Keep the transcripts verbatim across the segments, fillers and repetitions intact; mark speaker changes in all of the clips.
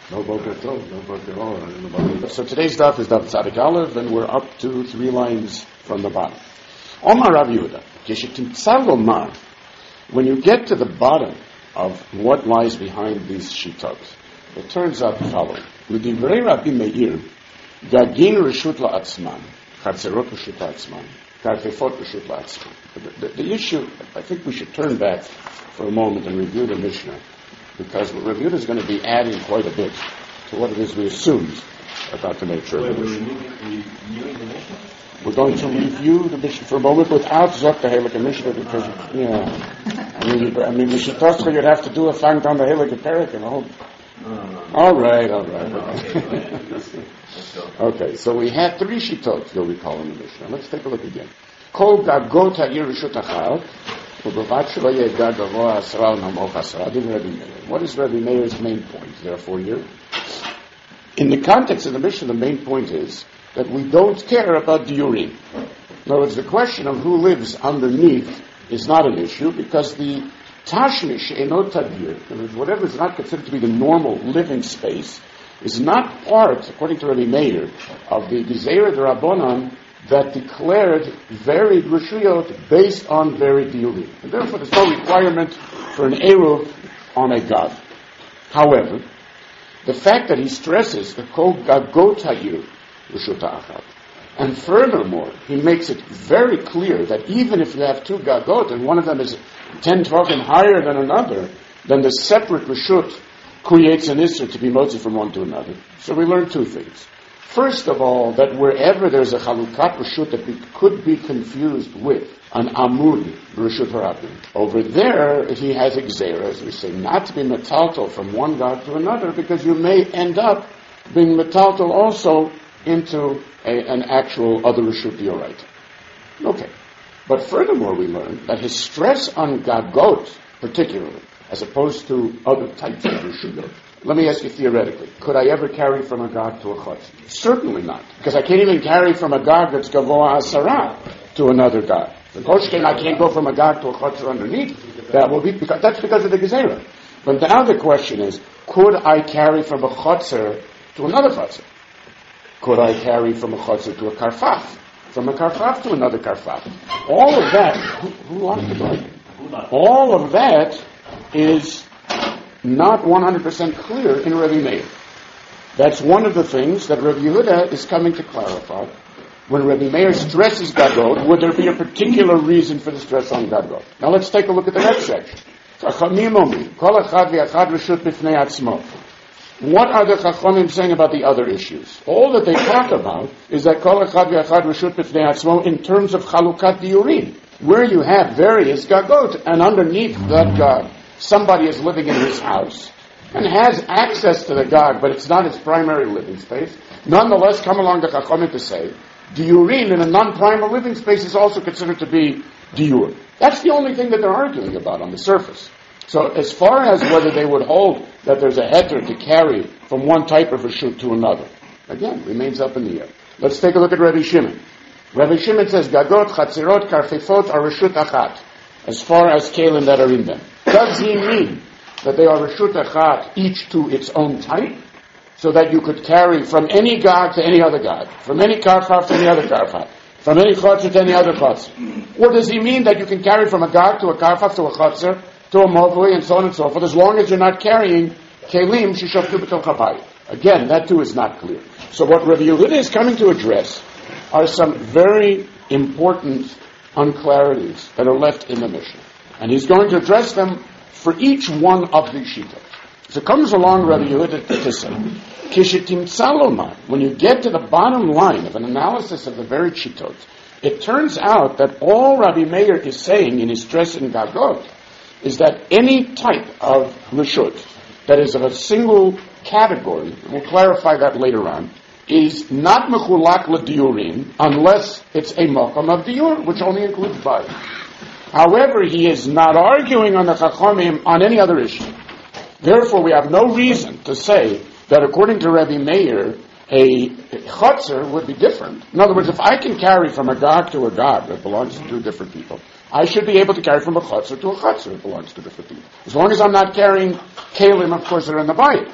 Speaker 1: No boker tov, no boker tov. So today's daf is daf Tzadik Aleph, and we're up to three lines from the bottom. Omar Rav Yehuda, Keshetimtzal Lomar, when you get to the bottom of what lies behind these shitot, it turns out the following. L'divrei Rabbi Meir, Gagin Reshut La'atzman, Chatzerot Reshut La'atzman, Karfefot Reshut La'atzman. The, the, the issue, I think we should turn back for a moment and review the Mishnah, because what Rav Yehuda is going to be adding quite a bit to what it is we assumed about the nature
Speaker 2: Wait,
Speaker 1: of the
Speaker 2: we're
Speaker 1: Mishnah.
Speaker 2: reviewing the Mishnah?
Speaker 1: We're going to review the Mishnah for a moment without Zok Helik and Mishnah, because, uh, yeah. I mean, you, I mean, the Shitoscha, you'd have to do a fang down the Helik and Perik and a whole.
Speaker 2: No, no, no.
Speaker 1: All right, all right.
Speaker 2: No,
Speaker 1: All right.
Speaker 2: okay. Let's go.
Speaker 1: Okay, so we had three Shitot, you'll recall in the Mishnah. Let's take a look again. Kol Gagot Ha'ir Reshut Achal, U'Bevat Shelo Yeh Gag Gavoa Asra U'Namoch Asra. Din Rabbi Meir. What is Rabbi Meir's main point, therefore, here? In the context of the Mishnah, the main point is that we don't care about diurim. In other words, the question of who lives underneath is not an issue, because the tashmish enot tadir, whatever is not considered to be the normal living space, is not part, according to Rabbi Meir, of the Gezerah D'Rabbanan that declared varied reshuyot based on varied diurim. And therefore, there's no requirement for an eruv on a god. However, the fact that he stresses the kol gagot ha'ir reshut ha'achad, and furthermore, he makes it very clear that even if you have two gagot and one of them is ten tvachim higher than another, then the separate reshut creates an issur to be motzi from one to another. So we learn two things. First of all, that wherever there's a chalukat reshut that we could be confused with an amud reshut harabim, over there he has a gzeira, as we say, not to be metaltal from one god to another, because you may end up being metaltal also into a, an actual other reshut dioraita. Okay. But furthermore, we learn that his stress on gagot, particularly, as opposed to other types of reshut. Let me ask you theoretically, could I ever carry from a gag to a chutz? Certainly not, because I can't even carry from a gag that's gavoa asara to another gag. The koshken, I can't go from a gag to a chutz underneath. That will be because that's because of the gezerah. But now the question is, could I carry from a chutzer to another chutzer? Could I carry from a chutzer to a karfaf? From a karfaf to another karfaf? All of that, who, who locked the door? All of that is not one hundred percent clear in Rabbi Meir. That's one of the things that Rabbi Yehuda is coming to clarify. When Rabbi Meir stresses gagot, would there be a particular reason for the stress on gagot? Now let's take a look at the next section. What are the Chachamim saying about the other issues? All that they talk about is that kol echad v'echad reshut b'fnei atzmo in terms of chalukat diurim, where you have various gagot, and underneath that gag, somebody is living in his house and has access to the gag, but it's not his primary living space. Nonetheless, come along the Chachamim to say, diurim in a non-primal living space is also considered to be diur. That's the only thing that they're arguing about on the surface. So as far as whether they would hold that there's a heter to carry from one type of reshut to another, again, remains up in the air. Let's take a look at Rabbi Shimon. Rabbi Shimon says, gagot, chatzirot, karfefot are reshut achat, as far as kalim that are in them. Does he mean that they are reshut achat, each to its own type, so that you could carry from any gag to any other gag, from any karfaf to any other karfaf, from any chotzer to any other chotzer? Or does he mean that you can carry from a gag to a karfaf to a chotzer, to a movui, and so on and so forth, as long as you're not carrying kelim shishaftu b'tol chabayit? Again, that too is not clear. So what Rabbi Yehuda is coming to address are some very important unclarities that are left in the Mishnah. And he's going to address them for each one of these shitot. So comes along Rabbi Yehuda to say, Kishitimtzal lomar, when you get to the bottom line of an analysis of the varied shitot, it turns out that all Rabbi Meir is saying in his stress in gagot is that any type of reshut that is of a single category, we'll clarify that later on, is not mechulak l'diurim unless it's a makam of diur, which only includes bayit. However, he is not arguing on the Chachamim on any other issue. Therefore, we have no reason to say that according to Rabbi Meir, a chotzer would be different. In other words, if I can carry from a gag to a gag that belongs to two different people, I should be able to carry from a chotzer to a chotzer that belongs to different people. As long as I'm not carrying kalim, of course, that are in the bayit.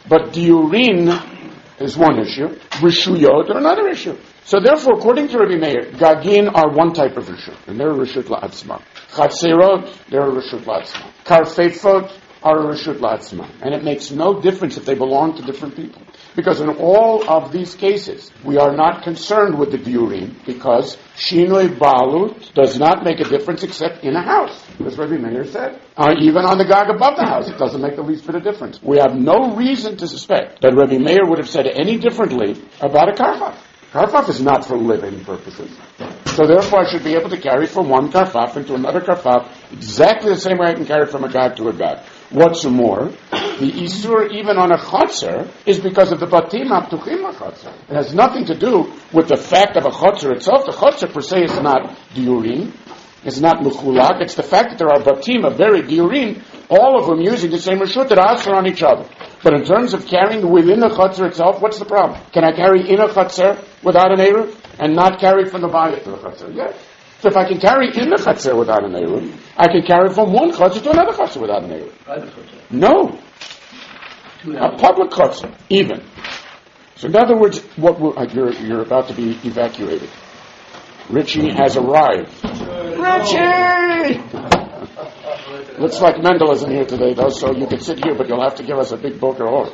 Speaker 1: But diurin is one issue, rishuyot are another issue. So therefore, according to Rabbi Meir, gagin are one type of rishut, and they're a rishut la'atzma. Chatserot, they're a rishut la'atzma. Karfefot are a rishut la'atzma. And it makes no difference if they belong to different people. Because in all of these cases, we are not concerned with the diurim, because shinoi balut does not make a difference except in a house, as Rabbi Meir said. Uh, even on the gag above the house, it doesn't make the least bit of difference. We have no reason to suspect that Rabbi Meir would have said any differently about a karfaf. Karfaf is not for living purposes. So therefore I should be able to carry from one karfaf into another karfaf exactly the same way I can carry from a gag to a gag. What's more, the isur even on a chotzer is because of the batim haptuchim chotzer. It has nothing to do with the fact of a chotzer itself. The chotzer per se is not diurin, it's not mechulak. It's the fact that there are batim of very diurin, all of them using the same reshut that are on each other. But in terms of carrying within the chotzer itself, what's the problem? Can I carry in a chotzer without an eruv and not carry from the bayit to the chotzer? Yes. So if I can carry in the chotzer without an eruv, I can carry from one chotzer to another chotzer without an eruv. No. A public chotzer, even. So in other words, what we're, uh, you're, you're about to be evacuated. Richie has arrived. Richie! Looks like Mendel isn't here today, though, so you can sit here, but you'll have to give us a big boker or.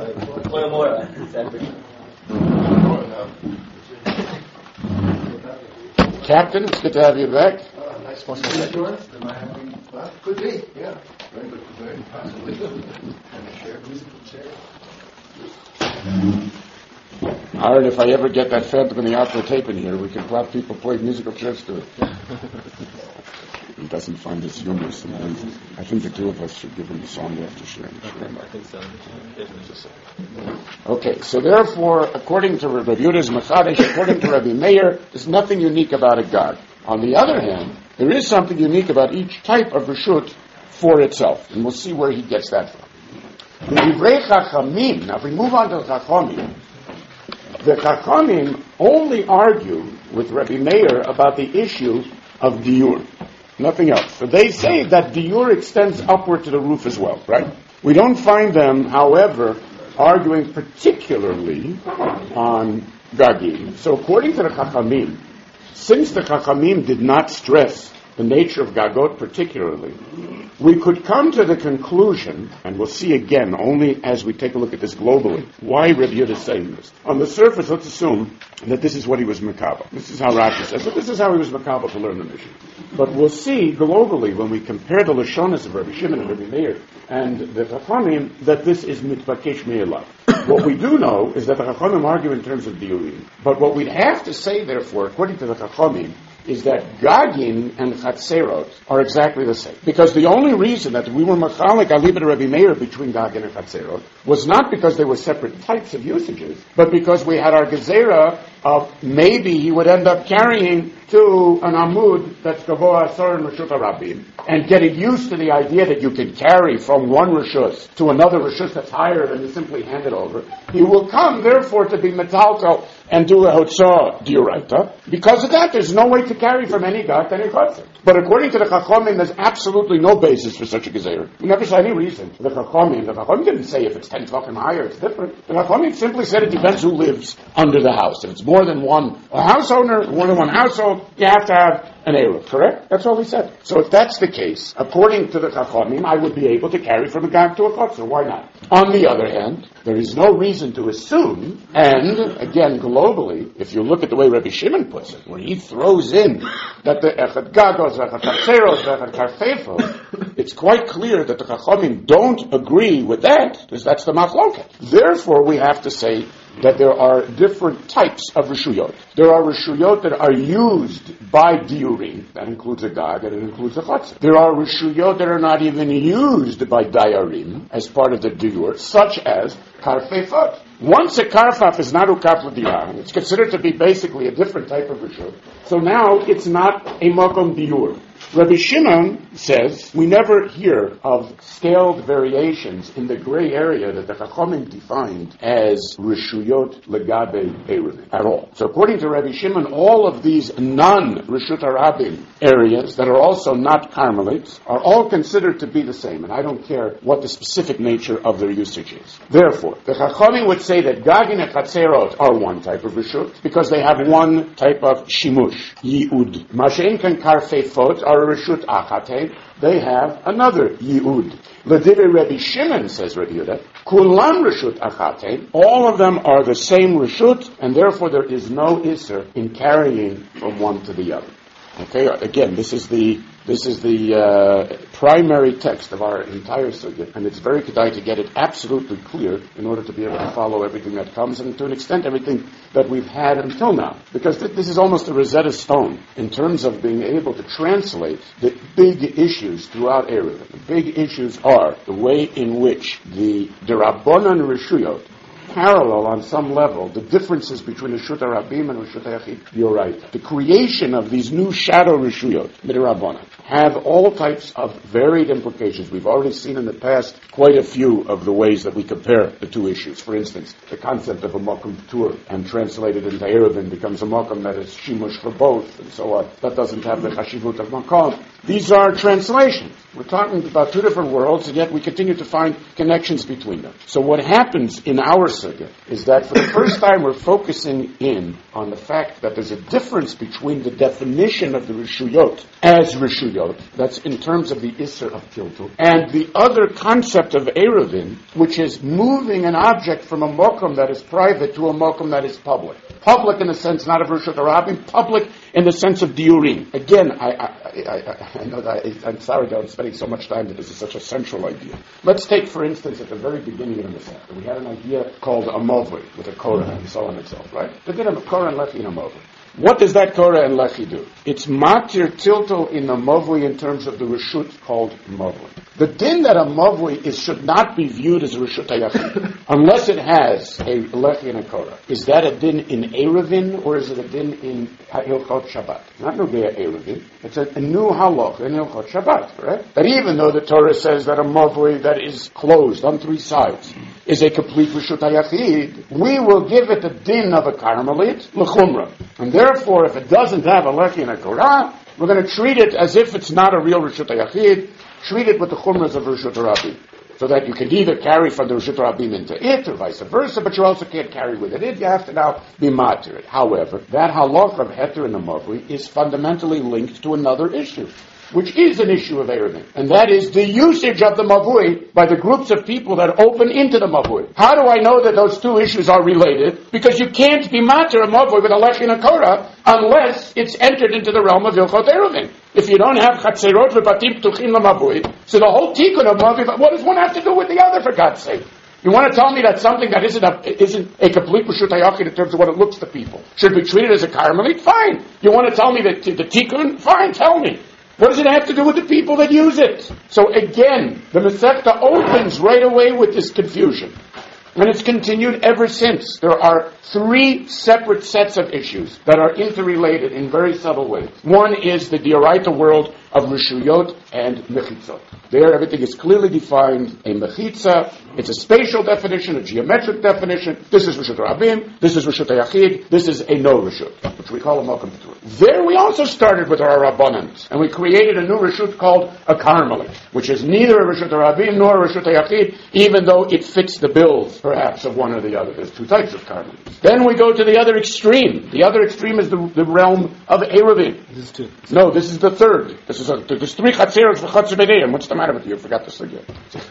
Speaker 1: Captain, it's good to have you back.
Speaker 3: Uh, nice to meet you. Am I having fun? Could be, yeah. Very good, very possibly. And a shared musical chair.
Speaker 1: All right, if I ever get that Phantom in the Opera tape in here, we can have people play musical chairs to it. He doesn't find this humorous. I think the two of us should give him a song after sharing.
Speaker 2: I think so.
Speaker 1: Okay, so therefore, according to Rabbi Yehuda's Machadesh, according to Rabbi Meir, there's nothing unique about a gag. On the other hand, there is something unique about each type of reshut for itself, and we'll see where he gets that from. The Divrei Chachamim, now if we move on to the Chachamim, the Chachamim only argue with Rabbi Meir about the issue of diur. Nothing else. So they say that diur extends upward to the roof as well, right? We don't find them, however, arguing particularly on gagim. So according to the Chachamim, since the Chachamim did not stress the nature of gagot particularly, we could come to the conclusion, and we'll see again only as we take a look at this globally, why Rabbi Yehuda is saying this. On the surface, let's assume that this is what he was makabel. This is how Rashi says, but this is how he was makabel to learn the mission. But we'll see globally, when we compare the Lashonas of Rabbi Shimon and Rabbi Meir and the Chachamim, that this is mitbakesh me'elav. What we do know is that the Chachamim argue in terms of diurim. But what we'd have to say, therefore, according to the Chachamim, is that gagin and chatzerot are exactly the same. Because the only reason that we were machalik alibet Rabbi Meir between gagin and chatzerot was not because they were separate types of usages, but because we had our gezerah of maybe he would end up carrying to an amud that's gavoa asor and reshut harabim, and getting used to the idea that you can carry from one reshus to another reshus that's higher than to simply hand it over. He will come, therefore, to be metalko and do a hotzah diuraita. Because of that, there's no way to carry from any gag to any chotzer. But according to the Chachamim, there's absolutely no basis for such a gezerah. We never saw any reason. The Chachamim, the Chachamim didn't say if it's ten tefachim higher, it's different. The Chachamim simply said it depends who lives under the house. If it's more than one a house owner, more than one household, you have to have an eruv, correct? That's all he said. So if that's the case, according to the Chachamim, I would be able to carry from a gag to a chotzer. Why not? On the other hand, there is no reason to assume, and again, globally, if you look at the way Rabbi Shimon puts it, where he throws in that the echad gagos, echad chatzeros, echad karfefos, it's quite clear that the Chachamim don't agree with that, because that's the machloket. Therefore, we have to say that there are different types of reshuyot. There are reshuyot that are used by diurim. That includes a gag and it includes a chotzer. There are reshuyot that are not even used by dayarim as part of the diur, such as karfefot. Once a karfaf is not ukaf l'dirah, it's considered to be basically a different type of reshut. So now it's not a makom diur. Rabbi Shimon says we never hear of scaled variations in the gray area that the Chachamim defined as Rishuyot Legabe Eruvin at all. So according to Rabbi Shimon, all of these non-Rishut HaRabim areas that are also not Carmelites are all considered to be the same, and I don't care what the specific nature of their usage is. Therefore, the Chachamim would say that Gagin and Chatzerot are one type of Rishut because they have one type of Shimush, Yi'ud. Mashen kan Karfeifot are Rishut Achatein, they have another Yi'ud. L'divrei Rabbi Shimon, says Rabbi Yehuda, Kulam Rishut Achatein, all of them are the same Rishut, and therefore there is no Isser in carrying from one to the other. Okay, again, this is the this is the uh, primary text of our entire sugya, and it's very kedai to get it absolutely clear in order to be able to follow everything that comes, and to an extent everything that we've had until now. Because th- this is almost a Rosetta Stone in terms of being able to translate the big issues throughout Eruvin. The big issues are the way in which the D'Rabbanan Rishuyot parallel on some level the differences between Rishut HaRabim and Rishut HaYachid Yoraita. The creation of these new shadow Rishuyot, Midrabanan, have all types of varied implications. We've already seen in the past quite a few of the ways that we compare the two issues. For instance, the concept of a Mokum Tur and translated into Eruvin becomes a Mokum that is Shimush for both, and so on. That doesn't have the Chashivut of Makom. These are translations. We're talking about two different worlds, and yet we continue to find connections between them. So what happens in our sugya is that for the first time we're focusing in on the fact that there's a difference between the definition of the Rishuyot as Rishuyot, that's in terms of the Isser of Tiltul, and the other concept of Eruvin, which is moving an object from a mokum that is private to a mokum that is public. Public in the sense not of Rishut HaRabim, public in the sense of diurim. Again, I, I, I, I know that I, I'm sorry that I'm spending so much time that this is such a central idea. Let's take, for instance, at the very beginning of the Masechta, we had an idea called a movli with a korah and so on and so forth, right? The din of a korah and lechi in a movli. What does that korah and lechi do? It's matir tiltul in the movli in terms of the reshut called movli. The din that a movli is should not be viewed as a reshut hayachid unless it has a lechi and a korah. Is that a din in Eruvin or is it a din in Hilchot Shabbat? Not Nogea Eruvin. It's a, a new halach in Hilchot Shabbat, correct? That even though the Torah says that a movli that is closed on three sides is a complete reshut hayachid, we will give it the din of a Carmelit l'chumra. And therefore, if it doesn't have a lechi and a korah, we're going to treat it as if it's not a real reshut hayachid. Treat it with the chumras of Rishut HaRabim, so that you can either carry from the Rishut HaRabim into it, or vice versa, but you also can't carry with it. You have to now be matir it. However, that halach of heter in the mavui is fundamentally linked to another issue, which is an issue of Eruvin, and that is the usage of the mavui by the groups of people that open into the mavui. How do I know that those two issues are related? Because you can't be matir a mavui with a lechi and a korah unless it's entered into the realm of Hilchot Eruvin. If you don't have chatzerot v'batim ptuchim l'mavui, so the whole tikkun of mavui, what does one have to do with the other, for God's sake? You want to tell me that something that isn't a, isn't a complete reshut hayachid in terms of what it looks to people should be treated as a Carmelit? Fine. You want to tell me that the tikkun? Fine, tell me. What does it have to do with the people that use it? So again, the Masechta opens right away with this confusion. And it's continued ever since. There are three separate sets of issues that are interrelated in very subtle ways. One is the Dioraita world of Rishuyot and Mechitzot. There, everything is clearly defined. A Mechitza, it's a spatial definition, a geometric definition. This is Rishut HaRabim, this is Rishut HaYachid, this is a no Rishut, which we call a Mokum Tur. There we also started with our Rabbanans, and we created a new Rishut called a Carmelit, which is neither a Rishut HaRabim nor a Rishut HaYachid, even though it fits the bills, perhaps, of one or the other. There's two types of Carmelits. Then we go to the other extreme. The other extreme is the, the realm of Eruvin.
Speaker 4: This is two.
Speaker 1: No, this is the third. This is a, there's three Chatzerot for Chatzar B'neiim. What's the matter with you? I forgot this again.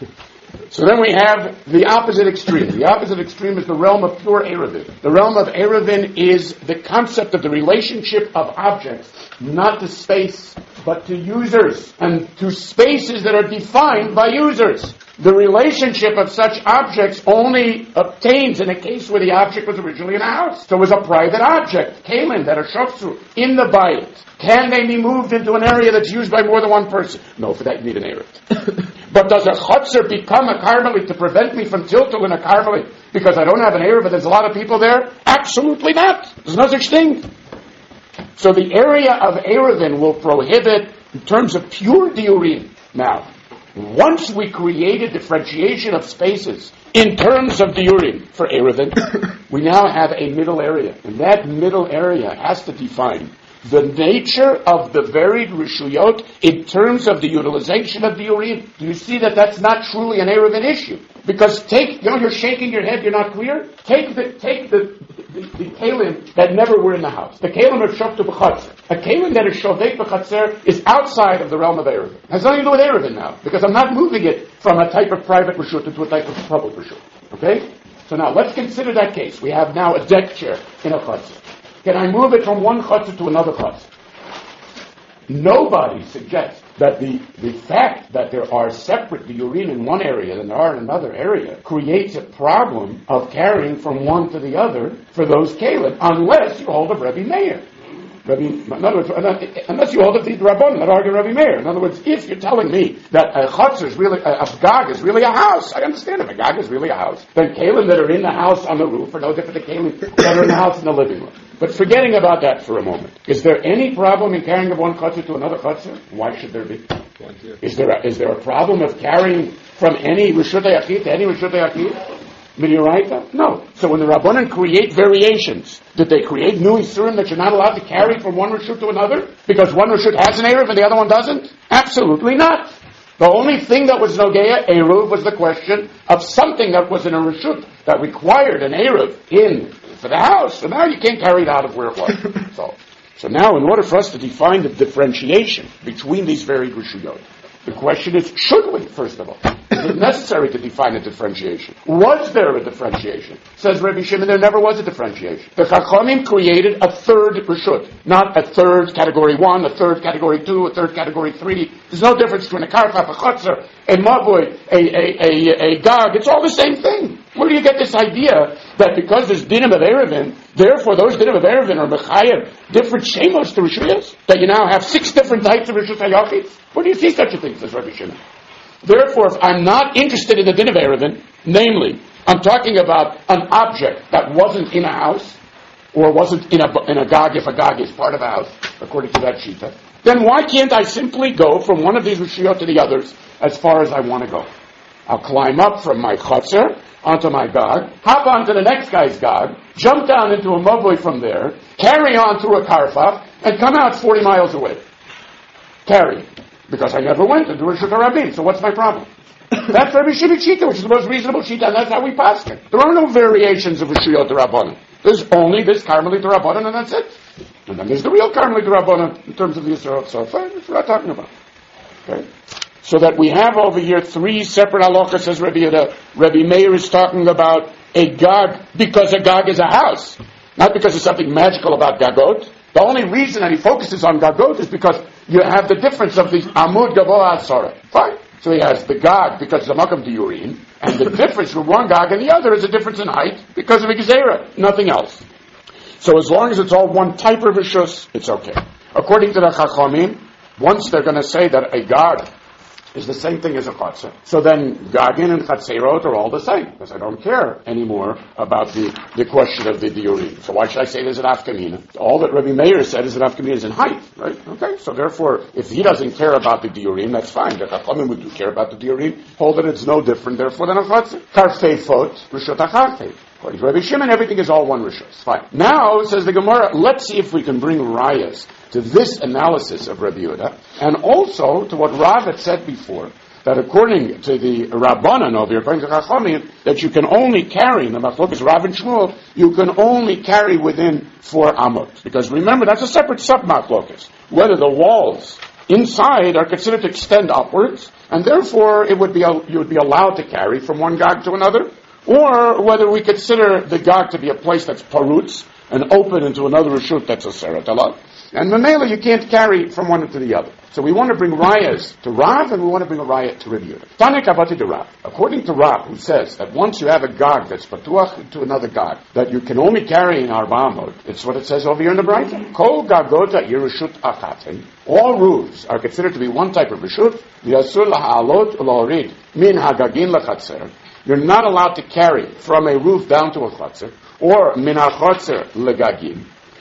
Speaker 1: So then we have the opposite extreme. The opposite extreme is the realm of pure Eruvin. The realm of Eruvin is the concept of the relationship of objects, not to space, but to users, and to spaces that are defined by users. The relationship of such objects only obtains in a case where the object was originally in a house. So it was a private object, came in, that are shofsu, in the bayit. Can they be moved into an area that's used by more than one person? No, for that you need an Erev. But does a chutzner become a Carmelit to prevent me from tiltul in a Carmelit because I don't have an Erev but there's a lot of people there? Absolutely not. There's no such thing. So the area of Eruvin will prohibit in terms of pure diurim. Now, once we create a differentiation of spaces in terms of diurim for Erevin, we now have a middle area. And that middle area has to define the nature of the varied rishuyot in terms of the utilization of diurim. Do you see that that's not truly an Erevin issue? Because take, you know, you're shaking your head, you're not clear? Take the, take the, the, the kalim that never were in the house. The kalim of shoftu b'chatzer. A kalim that is shovek b'chatzer is outside of the realm of Erevin. It has nothing to do with Erevin now, because I'm not moving it from a type of private reshut into a type of public reshut. Okay? So now, let's consider that case. We have now a deck chair in a chatzer. Can I move it from one chatzer to another chatzer? Nobody suggests that the, the fact that there are separate diurim in one area than there are in another area creates a problem of carrying from one to the other for those kalim, unless you hold of Rebbe Meir. Rebbe, in other words, unless you hold of the Rabbanan that argue Rebbe Meir. In other words, if you're telling me that a chutzner is really, a, a gag is really a house, I understand if a gag is really a house, then kalim that are in the house on the roof are no different than kalim that are in the house in the living room. But forgetting about that for a moment, is there any problem in carrying of one chutzner to another chutzner? Why should there be? Is there a, is there a problem of carrying from any Rishut HaYachid to any Rishut HaYachid? Midiraita? No. So when the Rabbanan create variations, did they create new Isurim that you're not allowed to carry from one Rishut to another? Because one Rishut has an Eruv and the other one doesn't? Absolutely not. The only thing that was Nogeya Eruv was the question of something that was in a Rishut that required an Eruv in for the house. So now you can't carry it out of where it was. so, so now in order for us to define the differentiation between these varied Rishuyot, the question is, should we, first of all? Is it necessary to define a differentiation? Was there a differentiation? Says Rabbi Shimon, there never was a differentiation. The Chachamim created a third Rishut, not a third category one, a third category two, a third category three. There's no difference between a Karfaf, a Chotzer, a Mavoy, a, a, a, a Gag. It's all the same thing. Where do you get this idea that because there's dinim of Erevin, therefore those dinim of Erevin are mechayev different shemos to Rishuyas? That you now have six different types of Rishut HaYachid? Where do you see such a thing, says Rabbi Shimon? Therefore, if I'm not interested in the din of Erevin, namely, I'm talking about an object that wasn't in a house, or wasn't in a, in a Gag, if a Gag is part of a house, according to that Shita, then why can't I simply go from one of these Rishuyot to the others as far as I want to go? I'll climb up from my Chotzer onto my Gag, hop onto the next guy's Gag, jump down into a Mavoi from there, carry on through a Karfaf, and come out forty miles away. Carry. Because I never went into Rishut HaRabim, so what's my problem? That's Rabbi Shimon Shita, which is the most reasonable Shita, and that's how we pass it. There are no variations of Rishuyot HaRabbanan. There's only this Carmelite HaRabbanan, and that's it. And then there's the real Carmelite HaRabbanan in terms of the Yisrael. So fine, that's what I'm talking about. Okay? So that we have over here three separate halachas, says Rabbi Yehuda. Rabbi Meir is talking about a Gag because a Gag is a house, not because there's something magical about Gagot. The only reason that he focuses on Gagot is because you have the difference of the Amud Gavoa Asara. Fine. So he has the Gag because it's a Makam Diurim, and the difference from one Gag and the other is a difference in height because of a Gezerah, nothing else. So as long as it's all one type of Rishus, it's okay. According to the Chachamim, once they're going to say that a Gag is the same thing as a Chatzah, so then Gagin and Chatzerot are all the same, because I don't care anymore about the, the question of the Diurim. So why should I say there's an Afkamina? All that Rabbi Meir said is an Afkamina is in height, right? Okay, so therefore, if he doesn't care about the Diurim, that's fine. The Chachamim would do care about the Diurim, hold that it's no different, therefore, than a Chatzah. Karfeifot, Rishot HaCharfei. According to Rabbi Shimon, everything is all one Rishos. Fine. Now, says the Gemara, let's see if we can bring rayas to this analysis of Rabbi Yehuda, and also to what Rav had said before, that according to the Rabbanan over here, according to Chachamim, that you can only carry, in the Machlokas Rav and Shmuel, you can only carry within four amot. Because remember, that's a separate sub-Machlokas. Whether the walls inside are considered to extend upwards, and therefore it would be you would be allowed to carry from one Gag to another, or whether we consider the Gag to be a place that's parutz and open into another reshut that's a seratala. And Mamela, you can't carry from one to the other. So we want to bring rayas to Rav, and we want to bring a raya to Rabbi Yehuda. Tanek avati de Rav. According to Rav, who says that once you have a Gag that's patuach to another Gag, that you can only carry in arba amot, it's what it says over here in the Braita. Kol gagota yirushut achaten. All roofs are considered to be one type of reshut. V'yasur laha'alot u'la'orid min hagagin lachatzer. You're not allowed to carry from a roof down to a chotzer, or min ha-chotzer legagim.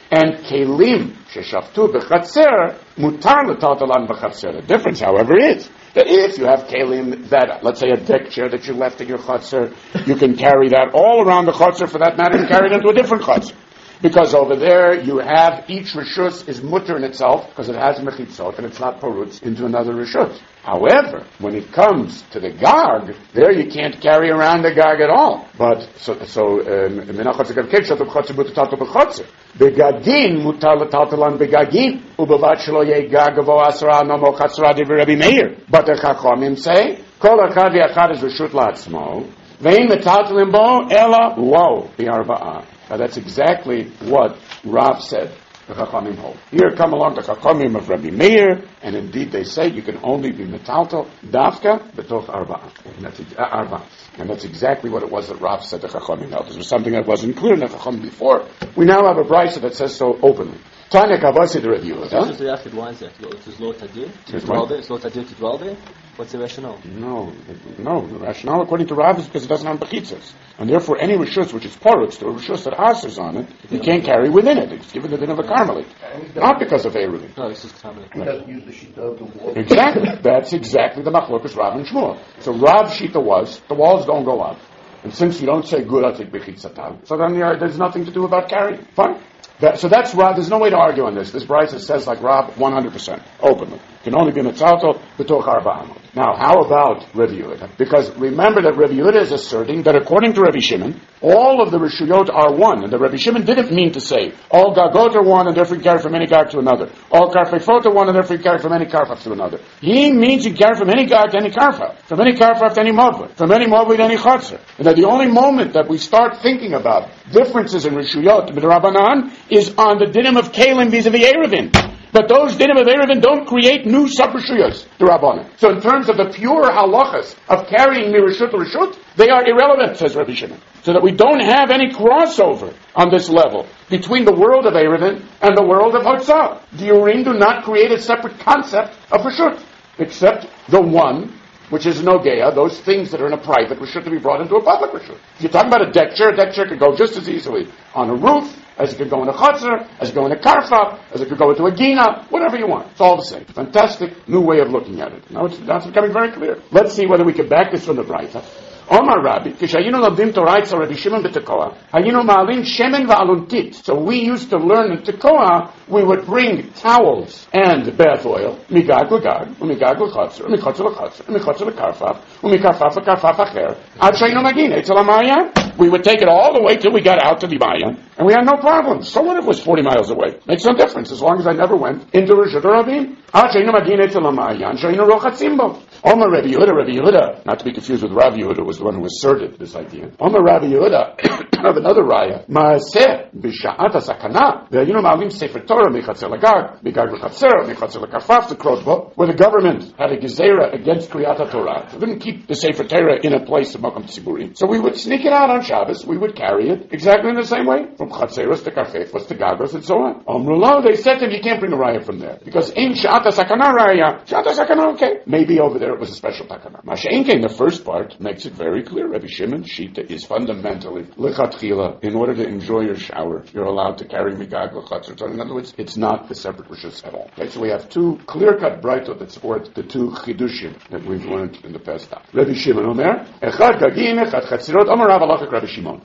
Speaker 1: And kelim sheshaftu b'chatzer mutar l'taltalan b'chatzer. The difference, however, is that if you have kelim that, let's say, a deck chair that you left in your chatzer, you can carry that all around the chatzer, for that matter, and carry it into a different chatzer. Because over there you have each rishus is mutter in itself because it has mechitzot and it's not porutz into another rishus. However, when it comes to the gag, there you can't carry around the gag at all. But so so menachotzer gavkei shatot b'chotzer mutar b'chotzer begagin mutar l'taltalan begagin ubevat shelo yeh gag gavo asra nomo chatzra divrei Rabbi Meir. But the chachamim say kol echad v'echad is rishut la'atzmo ve'in metaltalim bo ela lo bi'arba'ah. Now that's exactly what Rav said the Chachamim hold. Here come along the Chachamim of Rabbi Meir, and indeed they say you can only be metaltal dafka betoch arba'ah. And that's, uh, arba'ah. And that's exactly what it was that Rav said the Chachamim held. This was something that wasn't clear in the Chachamim before. We now have a brisa that says so openly. Tanya Kavasi the review.
Speaker 2: Why is that? It's low tadir to dwell there. It's low tadir to dwell there. What's the rationale?
Speaker 1: No, no. The rationale, according to Rav, is because it doesn't have bechitzas, and therefore any rishus which is porutz to a rishus that asers on it, you can't carry within it. It's given the din of a carmelite, not because of eruvin.
Speaker 2: No, it's just carmelite.
Speaker 3: He doesn't use the shita of the wall.
Speaker 1: Exactly. That's exactly the machlokas Rav and Shmuel. So Rav shita was the walls don't go up, and since you don't say good, I take bechitzatan. So then uh, there's nothing to do about carrying. Fine. That, so that's Rav. There's no way to argue on this. This brisa says like Rav one hundred percent openly. It can only be mitzalto b'toch arba amot. Now, how about Rabbi Yehuda? Because remember that Rabbi Yehuda is asserting that according to Rabbi Shimon, all of the rishuyot are one, and that Rabbi Shimon didn't mean to say all gagot are one and therefore you carry from any gag to another. All karfefot are one and therefore you carry from any karfaf to another. He means you carry from any gag to any karfaf, from any karfaf to any mavli, from any mavli to any chatzar. And that the only moment that we start thinking about differences in rishuyot b'drabanan is on the dinim of kalim vis-a-vis eruvin. But those dinim of eruvin don't create new sub-rishuyos, the rabbanan. So in terms of the pure halachas of carrying mirishut to rishut, they are irrelevant, says Rabbi Shimon. So that we don't have any crossover on this level between the world of eruvin and the world of hotzah. The urim do not create a separate concept of rishut, except the one which is nogea, those things that are in a private rishut to be brought into a public rishut. If you're talking about a deck chair, a deck chair could go just as easily on a roof, as it could go in a chutzner, as it could go in a karfa, as it could go into a gina, whatever you want. It's all the same. Fantastic new way of looking at it. Now it's, now it's becoming very clear. Let's see whether we can back this from the Braita. Omar Rabbi, Kishayinu Labdim Toraitza Rabbi Shimon b'Tekoa, Hayinu Ma'alim Shemen va'aluntit. So we used to learn in Tekoa, we would bring towels and bath oil, migag l'gag, umigag l'chotzer, umichatzer l'chotzer, umichatzer l'karfaf, umikarfaf l'karfaf acher, ad shayinu magin, etzel ha'mayan. We would take it all the way till we got out to the Mayan, and we had no problem. So what if it was forty miles away? Makes no difference, as long as I never went into Rishut Rabim. Ad shayinu magin, etzel ha'mayan, shayinu rochatzim bo. Omar Rabbi Yehuda, Rabbi Yehuda, not to be confused with Rav Yehuda, was the one who asserted this idea. Omar Rabbi Yehuda, of another raya, Maaseh b'sha'at ha'sakana, ve'ayinu ma'alim sefer Torah mechatzer l'gag, migag l'chatzer, mechatzer l'karfaf, the krotbo, where the government had a gezerah against Kriyat HaTorah. They didn't keep the sefer Torah in a place of Makom Tziburi. So we would sneak it out on Shabbos, we would carry it exactly in the same way, from chatzeros to karfefos to gagos and so on. Omrulo, they said to him, you can't bring a raya from there, because in sha'at ha'sakana raya, sha'at ha'sakana, okay, maybe over there it was a special takana. Masha'enkein, the first part, makes it very clear. Rabbi Shimon Shita is fundamentally lichatchila. In order to enjoy your shower, you're allowed to carry migag l'chatzor. So in other words, it's not the separate rishus at all. Okay, so we have two clear-cut braitot that support the two chidushim that we've learned in the past time. Rabbi Shimon Omer, echad gagin, echad chatzirot, Omer Rav alachik Rabbi Shimon.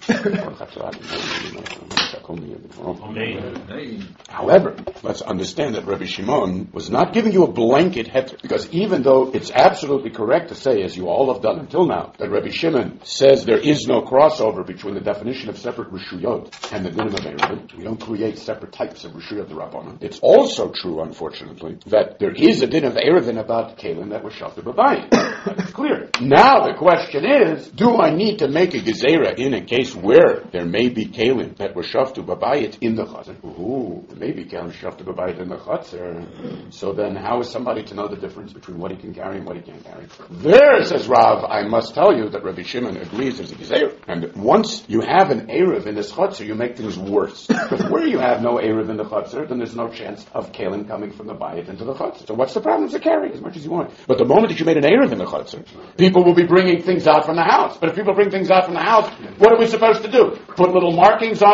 Speaker 1: However, let's understand that Rabbi Shimon was not giving you a blanket heter, because even though it's absolutely correct to say, as you all have done until now, that Rabbi Shimon says there is no crossover between the definition of separate rishuyot and the dinim of eruvin. We don't create separate types of rishuyot d'Rabbanan. It's also true, unfortunately, that there is a din of eruvin about kalim that was shafted b'bayit. That's clear. Now the question is, do I need to make a gezerah in a case where there may be kalim that were shafted b'bayit in the chazer? Ooh, maybe kalim shafted b'bayit in the chazer. So then, how is somebody to know the difference between what he can carry and what he can't carry? There, says Rav, I must tell you that Rabbi Shimon agrees there's a gezerah. And once you have an eruv in this chutzner, you make things worse. Because where you have no eruv in the chutzner, then there's no chance of kalim coming from the bayit into the chutzner. So what's the problem? To carry as much as you want. But the moment that you made an eruv in the chutzner, people will be bringing things out from the house. But if people bring things out from the house, what are we supposed to do? Put little markings on them and say, this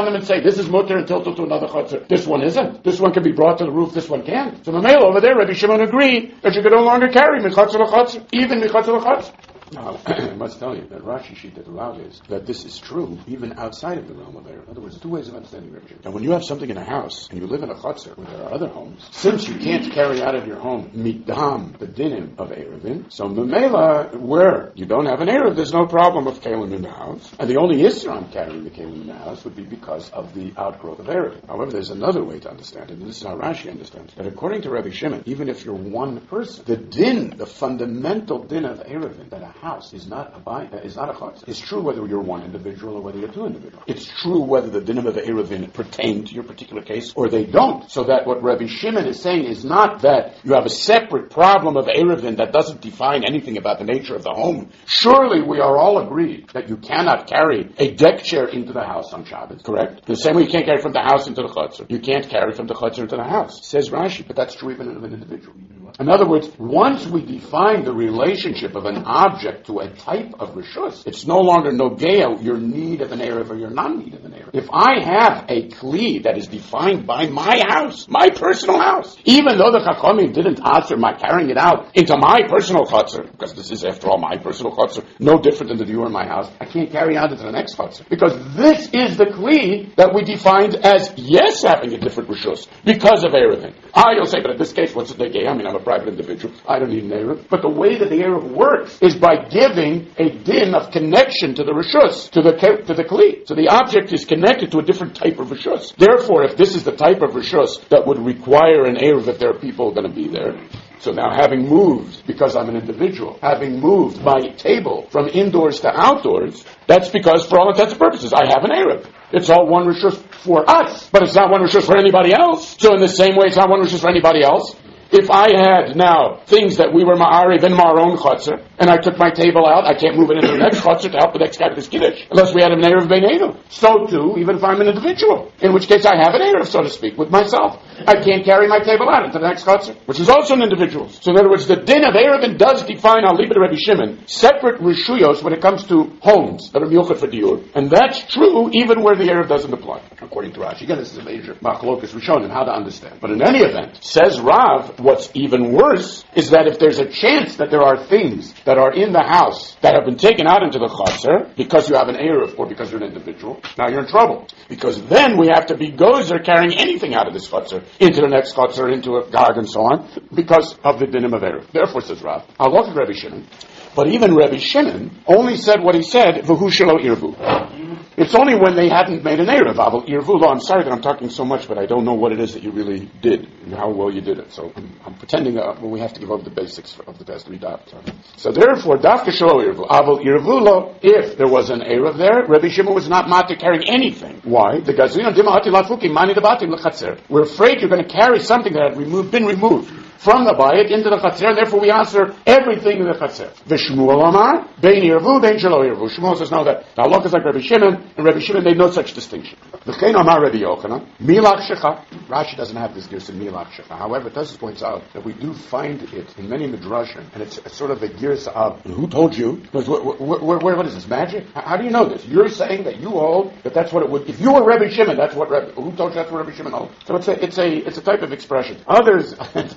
Speaker 1: this is mutter and tilted to another chutzner. This one isn't. This one can be brought to the roof, this one can't. So Mamela over there, Rabbi Shimon agreed that you could no longer carry mechatzer l'chatzer, even mechatzer l'chatzer. Now, I must tell you that Rashi Shita Rav is that this is true even outside of the realm of Erev. In other words, two ways of understanding Rabbi Shimon. Now, when you have something in a house and you live in a chutzner where there are other homes, since you can't carry out of your home midam, the dinim of Erevin, so Mamela, where you don't have an Erev, there's no problem of kalim in the house. And the only issue on carrying the kalim in the house would be because of the outgrowth of Erevin. However, there's another way to understand it, and this is how Rashi understands it. That according to Rabbi Shimon, even if you're one person, the din, the fundamental din of Erevin, that a house is not a is not a chutzner. It's true whether you're one individual or whether you're two individuals. It's true whether the dinim of the Erevin pertain to your particular case or they don't. So that what Rabbi Shimon is saying is not that you have a separate problem of Erevin that doesn't define anything about the nature of the home. Surely we are all agreed that you cannot carry a deck chair into the house on Shabbos, correct? The same way you can't carry from the house into the chutzner. You can't carry from the chutzner into the house. Says Rashi, but that's true even of an individual. In other words, once we define the relationship of an object to a type of rishus, it's no longer nogea your need of an Erev or your non-need of an Erev. If I have a kli that is defined by my house, my personal house, even though the Chachamim didn't answer my carrying it out into my personal chutzner, because this is after all my personal chutzner, no different than the viewer in my house, I can't carry out into the next chutzner. Because this is the kli that we defined as yes having a different rishus because of Erevin. Ah, you'll say, but in this case, what's the nogea? I mean, I'm a private individual. I don't need an Erev. But the way that the Erev works is by giving a din of connection to the rishus, to the to the kli. So the object is connected to a different type of rishus. Therefore, if this is the type of rishus that would require an Erev if there are people going to be there, so now having moved, because I'm an individual, having moved my table from indoors to outdoors, that's because for all intents and purposes, I have an Erev. It's all one rishus for us, but it's not one rishus for anybody else. So in the same way, it's not one rishus for anybody else. If I had now things that we were ma'ariv in our own chutzner, and I took my table out, I can't move it into the next chutzner to help the next guy with his kiddush, unless we had an Erev Beinenu. So too, even if I'm an individual, in which case I have an Erev, so to speak, with myself. I can't carry my table out into the next chutzner, which is also an individual. So in other words, the din of Erevin does define, I'll leave it to Rabbi Shimon, separate rishuyos when it comes to homes that are miyuchad for diur. And that's true even where the Erev doesn't apply, according to Rashi. Again, this is a major machlokas Rishonim, how to understand. But in any event, says Rav, what's even worse is that if there's a chance that there are things that are in the house that have been taken out into the chutzner because you have an Erev or because you're an individual, now you're in trouble. Because then we have to be gozer carrying anything out of this chutzner into the next chutzner, into a gag and so on, because of the dinim of Erev. Therefore, says Rav, I'll look at Rabbi Shimon, but even Rabbi Shimon only said what he said, v'hu shelo irvu. It's only when they hadn't made an Erev. Aval irvu. I'm sorry that I'm talking so much, but I don't know what it is that you really did and how well you did it. So I'm, I'm pretending uh, well, we have to give over the basics of the past three dots. So therefore, dafka shelo irvu. Aval irvu lo. If there was an Erev there, Rabbi Shimon was not matter carrying anything. Why? The gazrina dimahati lafukim mani debatim lechatzer. We're afraid you're going to carry something that had removed, been removed from the bayit into the chatzer, and therefore we answer everything in the chatzer. V'shmuel amar, bein yirvu, bein shelo yirvu. Shmuel says no, that the halakha is like Rabbi Shimon, and Rabbi Shimon made no such distinction. V'chein amar Rabbi Yochanan, milach shecha. Rashi doesn't have this girsa milach shecha. However, Tosfos points out that we do find it in many midrashim, and it's, it's sort of a girsa of, who told you? Because wh- wh- wh- what is this, magic? How, how do you know this? You're saying that you hold that that's what it would, if you were Rabbi Shimon, that's what Rabbi, who told you that's what Rabbi Shimon holds? So it's a, it's a, it's a type of expression. Others,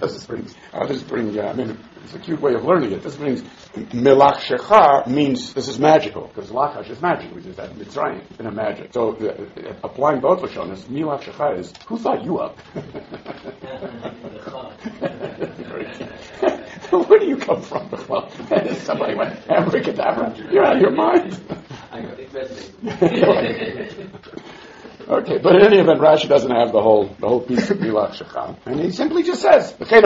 Speaker 1: Others bring, yeah, I mean, it's a cute way of learning it. This brings, milach shecha means this is magical, because lachash is magic, which is that Mitzrayim, in a magic. So, uh, applying both Lashonos, milach shecha is, who thought you up? Where do you come from, Bechla? Somebody went, abracadabra, you're out of your mind.
Speaker 2: I got it.
Speaker 1: Okay, but in any event, Rashi doesn't have the whole the whole piece of Milach Shecham, and he simply just says, what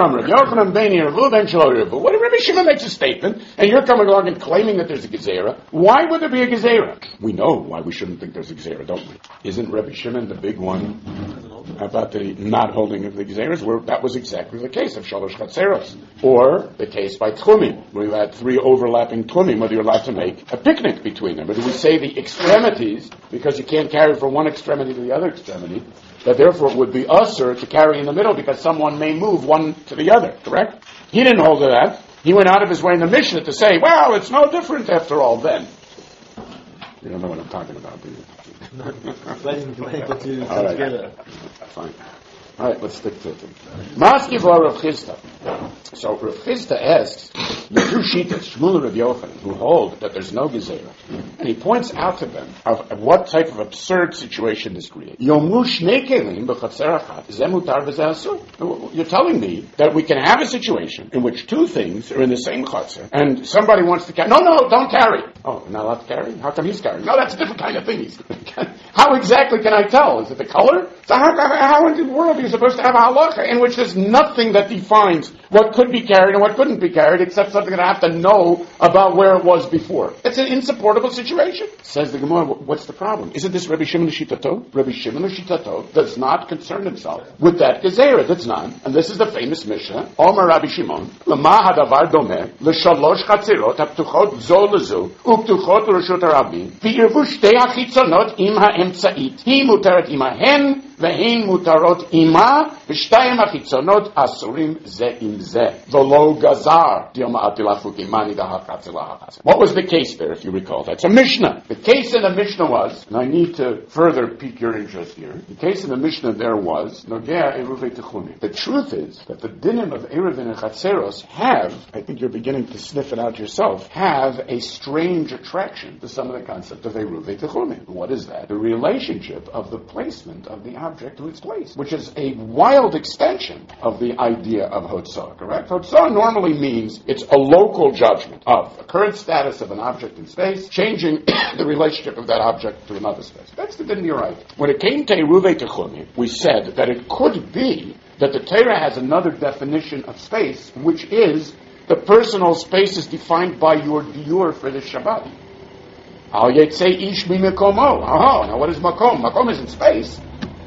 Speaker 1: if Rabbi Shimon makes a statement, and you're coming along and claiming that there's a Gezerah? Why would there be a Gezerah? We know why we shouldn't think there's a Gezerah, don't we? Isn't Rabbi Shimon the big one about the not holding of the Gezerahs? Where that was exactly the case of Shalosh Chatzeros, or the case by Tchumim, where you had three overlapping Tchumim, whether you're allowed to make a picnic between them. Or do we say the extremities, because you can't carry from one extremity to the other extremity, that therefore it would be usher to carry in the middle because someone may move one to the other, correct? He didn't hold to that. He went out of his way in the Mishnah to say, well, it's no different after all then. You don't know what I'm talking about, do you?
Speaker 2: Letting letting put two
Speaker 1: All right.
Speaker 2: together.
Speaker 1: Fine. All right, let's stick to it. Maskiv or Rav Chisda. So Rav Chisda asks the two shittas, Shmuel and Rav Yochanan, who hold that there's no gezerah, and he points out to them of, of what type of absurd situation this creates. Yomu shnei kelim b'chatzer achat, zeh mutar v'zeh asur. You're telling me that we can have a situation in which two things are in the same chatzer, and somebody wants to carry. No, no, don't carry. Oh, not allowed to carry? How come he's carrying? No, that's a different kind of thing. He's how exactly can I tell? Is it the color? So how, how in the world are you supposed to have a halacha in which there's nothing that defines what could be carried and what couldn't be carried except something that I have to know about where it was before? It's an insupportable situation. Says the Gemara, what's the problem? Isn't this Rabbi Shimon Shitato? Rabbi Shimon Shitato does not concern himself with that gezerah. That's not. And this is the famous Mishnah. Omer Rabbi Shimon, Lama hadavar domeh, l'shalosh chatzirot, haptuchot zo lezu, uptuchot l'reshut harabim, v'irvu shtei hachitzonot im ha'emtzait, hi muteret im hahen, והן מותרות עימה, ושתיים החיצונות אסורים זה עם זה. ולא גזר, דיומאתי לחוקי, מני דהקצה להקצה. What was the case there, if you recall? That's a Mishnah. The case in the Mishnah was, and I need to further pique your interest here, the case in the Mishnah there was, Nogea Eruvei Techumim. The truth is that the dinim of Eruvin and Chatzeros have, I think you're beginning to sniff it out yourself, have a strange attraction to some of the concept of Eruvei Techumim. What is that? The relationship of the placement of the object to its place, which is a wild extension of the idea of Hotzah, correct? Hotzah normally means it's a local judgment of the current status of an object in space, changing the relationship of that object to another space. That's the din you're right. When it came to Eruvei Techumim, we said that it could be that the Torah has another definition of space, which is the personal space is defined by your diur for the Shabbat. Al yetzei ish mimekomo. Oh, now what is makom? Makom is in space.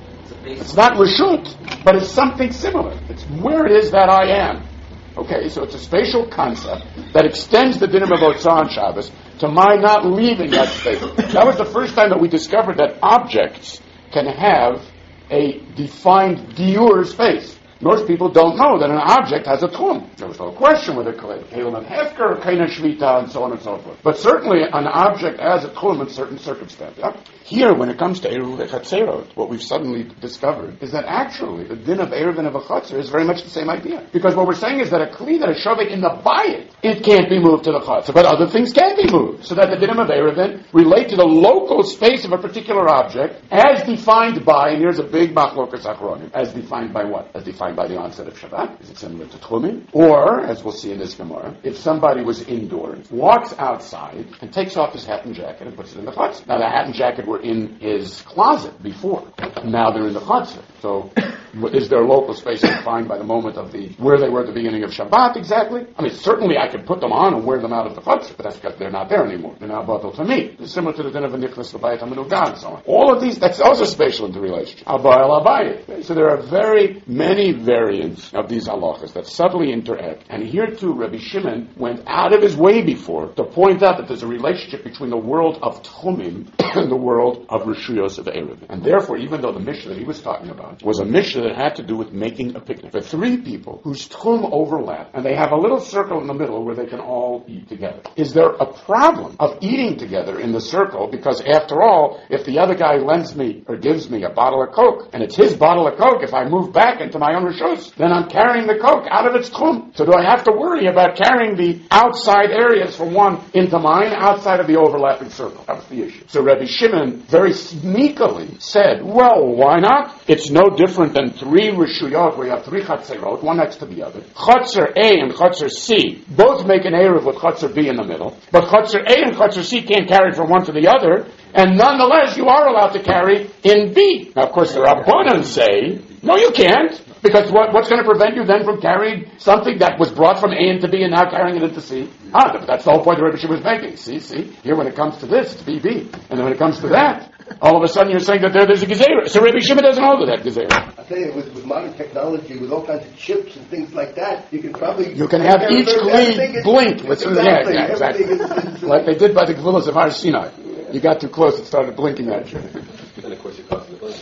Speaker 1: It's not reshut, but it's something similar. It's where it is that I am. Okay, so it's a spatial concept that extends the dinner of Hotzah on Shabbos to my not leaving that space. That was the first time that we discovered that objects can have a defined diur space. Most people don't know that an object has a tchum. There was no question whether Kalim and Hefker, Kaina Shvita, and so on and so forth. But certainly an object has a tchum in certain circumstances. Yeah? Here, when it comes to Eruv Chatzerot, what we've suddenly discovered is that actually the din of Eruv and of a Chatzer is very much the same idea. Because what we're saying is that a Kli that is shoving in the bayit, it can't be moved to the Chatzer, but other things can be moved. So that the din of Eruv relate to the local space of a particular object as defined by, and here's a big machlokas achronim, as defined by what? As defined by the onset of Shabbat. Is it similar to Tchumim? Or, as we'll see in this Gemara, if somebody was indoors, walks outside, and takes off his hat and jacket and puts it in the chutzner. Now, the hat and jacket were in his closet before. Now they're in the chutzner. So, is their local space defined by the moment of the, where they were at the beginning of Shabbat exactly? I mean, certainly I could put them on and wear them out of the chutzner, but that's because they're not there anymore. They're now batel to me. It's similar to the din of a nichnas l'bayit hamenugan and so on. All of these, that's also spatial interrelationship. Abayil abayit. So there are very many variants of these halachas that subtly interact. And here too, Rabbi Shimon went out of his way before to point out that there's a relationship between the world of Tchumim and the world of Rishuyos of Erev. And therefore, even though the Mishnah that he was talking about was a Mishnah that had to do with making a picnic for three people whose Tchum overlap, and they have a little circle in the middle where they can all eat together. Is there a problem of eating together in the circle? Because after all, if the other guy lends me or gives me a bottle of Coke, and it's his bottle of Coke, if I move back into my own Rishus, then I'm carrying the Coke out of its Tchum. So do I have to worry about carrying the outside areas from one into mine outside of the overlapping circle? That was the issue. So Rabbi Shimon very sneakily said, well, why not? It's no different than three Rishuyot where you have three Chatzerot, one next to the other. Chatzer A and Chatzer C both make an Erev with Chatzer B in the middle, but Chatzer A and Chatzer C can't carry from one to the other, and nonetheless you are allowed to carry in B. Now, of course, the Rabbanan say, no, you can't. Because what, what's going to prevent you then from carrying something that was brought from A into B and now carrying it into C? Ah, that's the whole point the Rebbe Shimon was making. See, see, here when it comes to this, it's B B. And then when it comes to that, all of a sudden you're saying that there, there's a gezerah. So Rebbe Shimon doesn't hold to that gezerah.
Speaker 3: I tell you, with, with modern technology, with all kinds of chips and things like that, you can probably...
Speaker 1: You can have each Kli blink. Exactly. Yeah, yeah, exactly. Is, is, like they did by the Gevulas of Har Sinai. You got too close, it started blinking at you.
Speaker 2: And of course you caused the blink.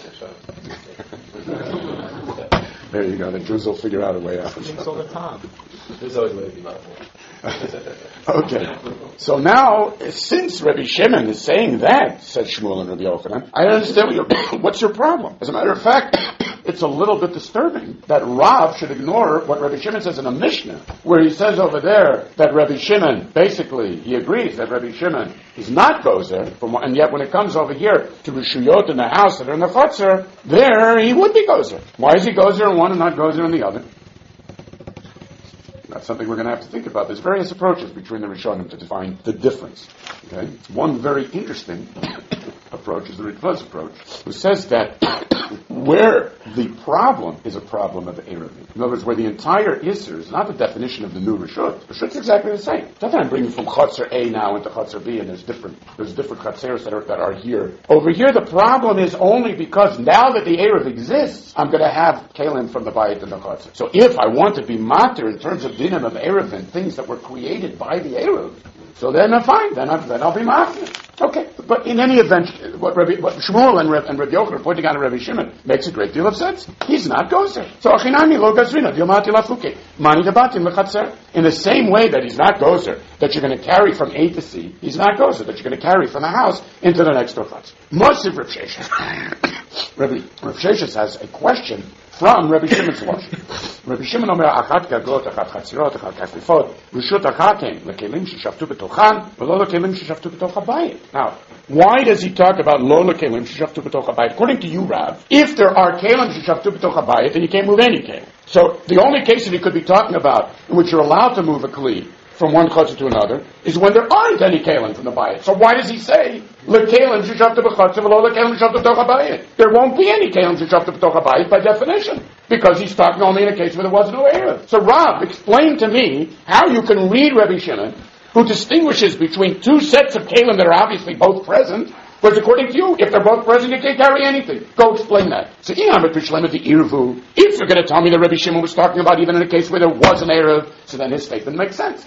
Speaker 1: There you go. The Jews will figure out a way out.
Speaker 2: All the time. There's always a way to be mindful.
Speaker 1: Okay. So now, since Rabbi Shimon is saying that, said Shmuel and Rabbi Yochanan, I understand what your, what's your problem. As a matter of fact, it's a little bit disturbing that Rav should ignore what Rabbi Shimon says in a Mishnah, where he says over there that Rabbi Shimon, basically, he agrees that Rabbi Shimon is not gozer, from, and yet when it comes over here to Rishuyot in the house that are in the Chotzer, there he would be gozer. Why is he gozer in one and not gozer in the other? That's something we're going to have to think about. There's various approaches between the Rishonim to define the difference. Okay? One very interesting approach is the Ritva's approach, who says that where the problem is a problem of Erevin. In other words, where the entire Isser is not the definition of the new Rishut. Rishut's exactly the same. It's not that I'm bringing from Chotzer A now into Chotzer B, and there's different there's different Chotzeros that are, that are here. Over here, the problem is only because now that the Erev exists, I'm going to have Kalim from the Bayit and the Chotzer. So if I want to be matir in terms of dinim of Erev and things that were created by the Erev, so then I'm fine. Then, I'm, then I'll be matir. Okay, but in any event, what, Rabbi, what Shmuel and, Reb, and Rabbi Yochanan are pointing out to Rabbi Shimon makes a great deal of sense. He's not gozer. So achinami lo gazrina dilmati lafuke mani debatim lechatzer. In the same way that he's not gozer, that you're going to carry from A to C, he's not gozer that you're going to carry from the house into the next door chatzer. Mosiv Reb Sheshes. Rabbi Reb Sheshes has a question from Rabbi Shimon's washing. Rabbi Shimon omer achat gagot, achat chatzirot, achat kafifot, rishut achatem lekelim sheshaftu betochan, v'lo lekelim sheshaftu betoch habayit. Now, why does he talk about lo lekelim sheshaftu betoch habayit? According to you, Rav, if there are kelim sheshaftu betoch habayit, then you can't move any kelim. So the only case that he could be talking about in which you're allowed to move a kli from one chotzer to another is when there aren't any kalim from the bayit. So why does he say lekelim sheshaftu b'chotzer v'lo lekelim sheshaftu betoch habayit? There won't be any kalim sheshaftu b'toch habayit by definition, because he's talking only in a case where there was no erev. So Rav, explain to me how you can read Rabbi Shimon, who distinguishes between two sets of kalim that are obviously both present, whereas according to you, if they're both present, you can't carry anything. Go explain that. So, if you're going to tell me that Rabbi Shimon was talking about even in a case where there was an erev, so then his statement makes sense.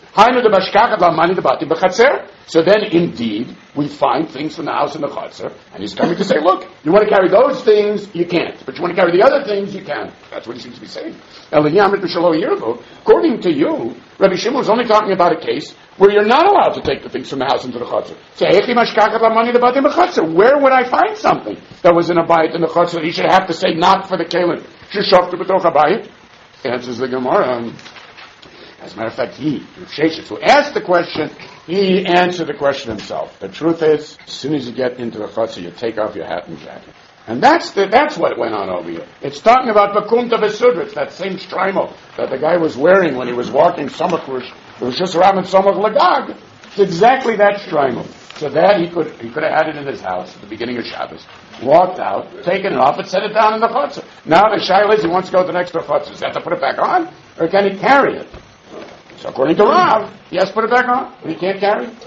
Speaker 1: So then, indeed, we find things from the house in the Chotzer, and he's coming to say, look, you want to carry those things, you can't. But you want to carry the other things, you can. That's what he seems to be saying. According to you, Rabbi Shimon was only talking about a case where you're not allowed to take the things from the house into the Chotzer. So where would I find something that was in a bayit in the Chotzer that he should have to say not for the Kalim? Sheshaftu b'toch habayit? Answers the Gemara. As a matter of fact, he, Sheshes, who asked the question, he answered the question himself. The truth is, as soon as you get into the Chotzer, you take off your hat and jacket. And that's the, that's what went on over here. It's talking about Bakumta Vesudrich, that same shtreimel that the guy was wearing when he was walking Samach Rosh Hashanah Samach Lagag. It's exactly that shtreimel. So that he could he could have had it in his house at the beginning of Shabbos, walked out, taken it off, and set it down in the Chotzer. Now the shaila is he wants to go to the next door Chotzer. Does he have to put it back on, or can he carry it? So according to Rav, he has to put it back on, but he can't carry it.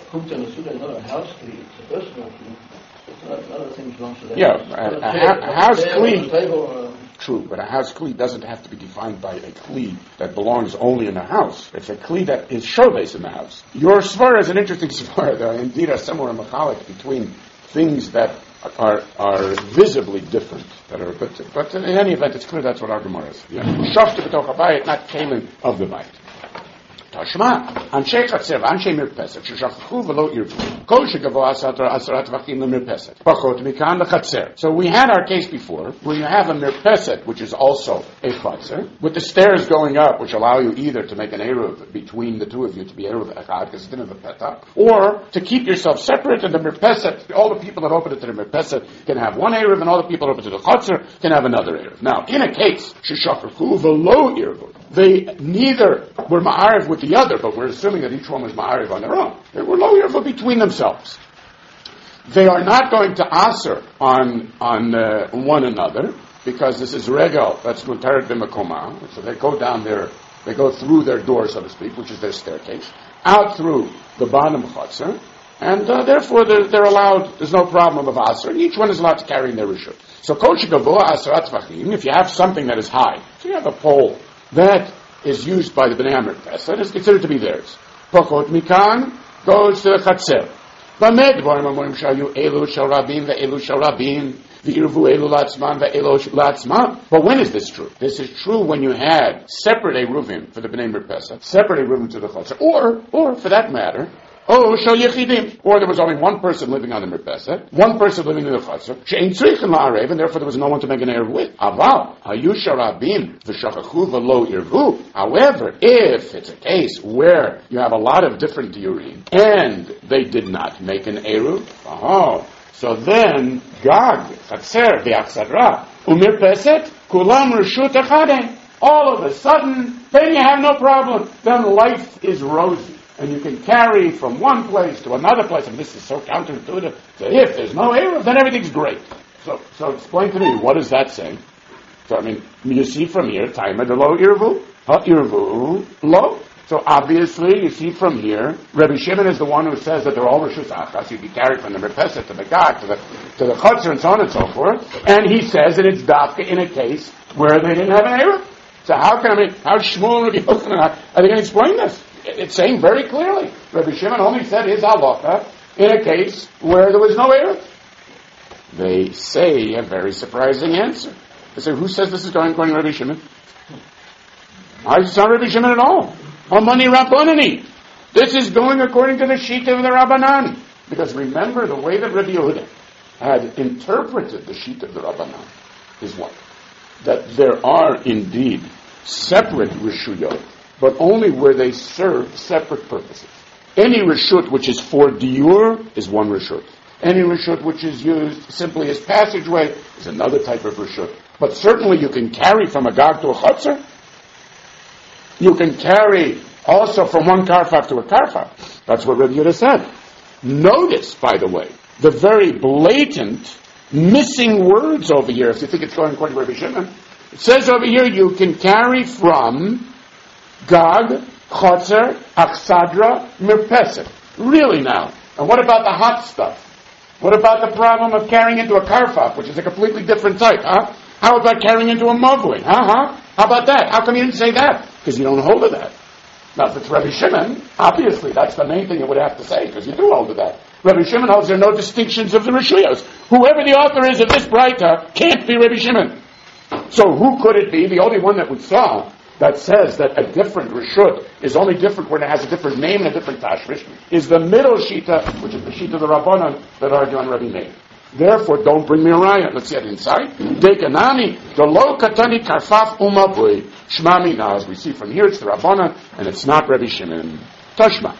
Speaker 1: Yeah, a, a, a house kli. True, but a house kli doesn't have to be defined by a kli that belongs only in the house. It's a kli that is shoves in the house. Your svara is an interesting svara. There are indeed a similar machalik between things that are are visibly different. That are, but, but in any event, it's clear that's what our Gemara is. Shaftu b'toch habayit, not kalim of the bayit. Tashma, Anshe Chatzer, Anshe Mirpeset, Sheshachu v'lo irvu. Kol shegavo asarat vachim lemirpeset. Pachot mikan lechatzer. So we had our case before, where you have a mirpeset, which is also a chatzer, with the stairs going up, which allow you either to make an eruv between the two of you, to be eruv echad, because it's in the petah, or to keep yourself separate, and the mirpeset, all the people that open it to the mirpeset can have one eruv, and all the people that open it to the chatzer can have another eruv. Now, in a case, Sheshachu v'lo irvu, they neither were ma'ariv with the other, but we're assuming that each one was ma'ariv on their own. They were lo irvu between themselves. They are not going to aser on on uh, one another, because this is regal, that's mutared b'makoma. So they go down there, they go through their door, so to speak, which is their staircase, out through the bottom chotzer, and uh, therefore they're, they're allowed, there's no problem of aser, and each one is allowed to carry in their rishut. So kol shegavoa asarat tvachim, if you have something that is high, so you have a pole, that is used by the Bnei Mirpeset, that is considered to be theirs. Pachot mikan goes to the Chatzer. Bamed dvarim amorim shayu elu shel rabim ve'elu shel rabim V'irvu elu latzman ve'elo latzman. But when is this true? This is true when you had separate eruvim for the bnei merpesa, separate eruvim to the chatzar, or, or for that matter, oh, shel yechidim, or there was only one person living on the merpesa, one person living in the chatzar, she'ein tzrichen la'arev, and therefore there was no one to make an erev with. Aval hayusha rabim v'shachachu v'lo irvu. However, if it's a case where you have a lot of different diurim and they did not make an eruv, oh, so then Gag, Chatzer, v'achsadra, umirpeset, kulam reshut echadeh. All of a sudden, then you have no problem. Then life is rosy. And you can carry from one place to another place. And this is so counterintuitive. So if there's no eruv, then everything's great. So so explain to me, what does that say? So I mean, you see from here, Taima de lo irvu, ha irvu lo. So obviously, you see from here, Rabbi Shimon is the one who says that they're all reshus achas. You can carry from the merpesa to the gag to the to the chutzner and so on and so forth. And he says that it's dafka in a case where they didn't have an eruv. So how can I mean? How Shmuel and Rabbi Yochanan are they going to explain this? It's saying very clearly, Rabbi Shimon only said his halacha in a case where there was no eruv. They say a very surprising answer. They say, who says this is going according to Rabbi Shimon? It's not Rabbi Shimon at all. Amani Rabbanani. This is going according to the Shita of the Rabbanan. Because remember, the way that Rabbi Yehuda had interpreted the Shita of the Rabbanan is what? That there are indeed separate Rishuyot, but only where they serve separate purposes. Any Rishut which is for Diur is one Rishut. Any Rishut which is used simply as passageway is another type of Rishut. But certainly you can carry from a Gag to a Chutzner. You can carry also from one Karfaf to a Karfaf. That's what Rabbi Yehuda said. Notice, by the way, the very blatant missing words over here. If you think it's going according to Rabbi Shimon, it says over here you can carry from Gag, Chotzer, Achsadra, Merpeset. Really now. And what about the hot stuff? What about the problem of carrying into a Karfaf, which is a completely different type, huh? How about carrying into a Mavui, huh, huh? How about that? How come you didn't say that? Because you don't hold to that. Now, if it's Rabbi Shimon, obviously that's the main thing you would have to say, because you do hold to that. Rabbi Shimon holds there are no distinctions of the Rishuyos. Whoever the author is of this Braita can't be Rabbi Shimon. So who could it be? The only one that we saw that says that a different Rishut is only different when it has a different name and a different Tashmish is the middle Shita, which is the Shita of the Rabbanan that argue on Rabbi Meir. Therefore, don't bring me a riot. Let's get inside. Dekanani, the lo katani karfaf umavui, shmami. Now, as we see from here, it's the Rabbanan, and it's not Rabbi Shimon. Tashma.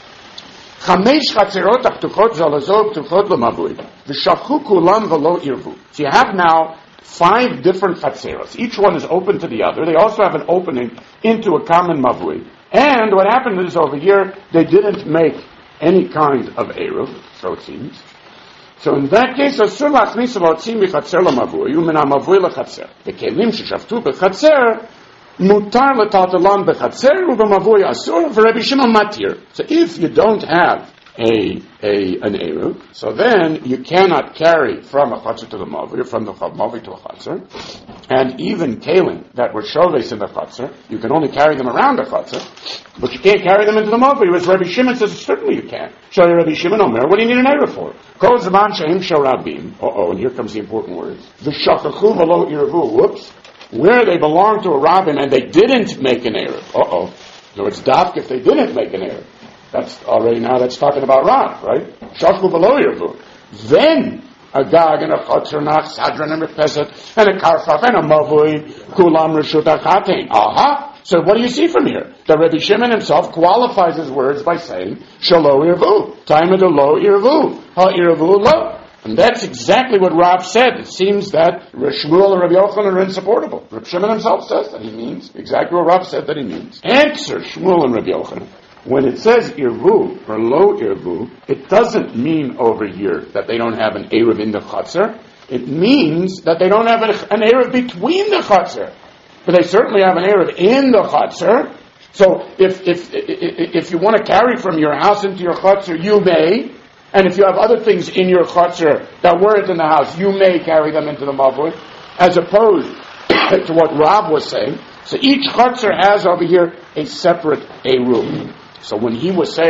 Speaker 1: Chamesh chatzerot aptuchot zalazot aptuchot lemavui. V'shavchu kulam v'lo irvu. So you have now five different chatzeros. Each one is open to the other. They also have an opening into a common mavui. And what happened is over here, they didn't make any kind of eruv, so it seems. So in that case, asur lachnis v'otzim b'chatzer lemavui u'min ha'mavui lechatzer. V'kelim sheshavtu b'chatzer mutar letatelam b'chatzer u'b'mavui asur v'Rebbi Shimon matir. So if you don't have a a an eruv, so then you cannot carry from a chatzar to the mavui, or from the mavui to a chatzar. And even kalim that were shoves in the chatzar, you can only carry them around the chatzar, but you can't carry them into the mavui. Whereas Rabbi Shimon says, certainly you can. Shall Rabbi Shimon Omer, what do you need an eruv for? Kol zaman she'im shel rabim. Uh-oh, and here comes the important words. V'shachachu v'lo irvu. Whoops. Where they belong to a rabbin and they didn't make an eruv. Uh-oh. So it's dafk if they didn't make an eruv. That's already now that's talking about Rav, right? Shachlu below Yervu. Then a Gag and a Chotzer Nach, Sadran and Repeset, and a Karfaf and a Mavui, Kulam Reshut Achatein. Aha! So what do you see from here? The Rabbi Shimon himself qualifies his words by saying, Shalo Irvu. Time of the low Irvu. Ha Irvu lo. And that's exactly what Rav said. It seems that Shmuel and Rabbi Yochanan are insupportable. Rabbi Shimon himself says that he means exactly what Rav said that he means. Answer Shmuel and Rabbi Yochanan. When it says irvu, or lo irvu, it doesn't mean over here that they don't have an eruv in the chatzar. It means that they don't have an, an eruv between the chatzar. But they certainly have an eruv in the chatzar. So if, if, if, if you want to carry from your house into your chatzar, you may. And if you have other things in your chatzar that weren't in the house, you may carry them into the mavui. As opposed to what Rav was saying. So each chatzar has over here a separate eruv. So when he was saying,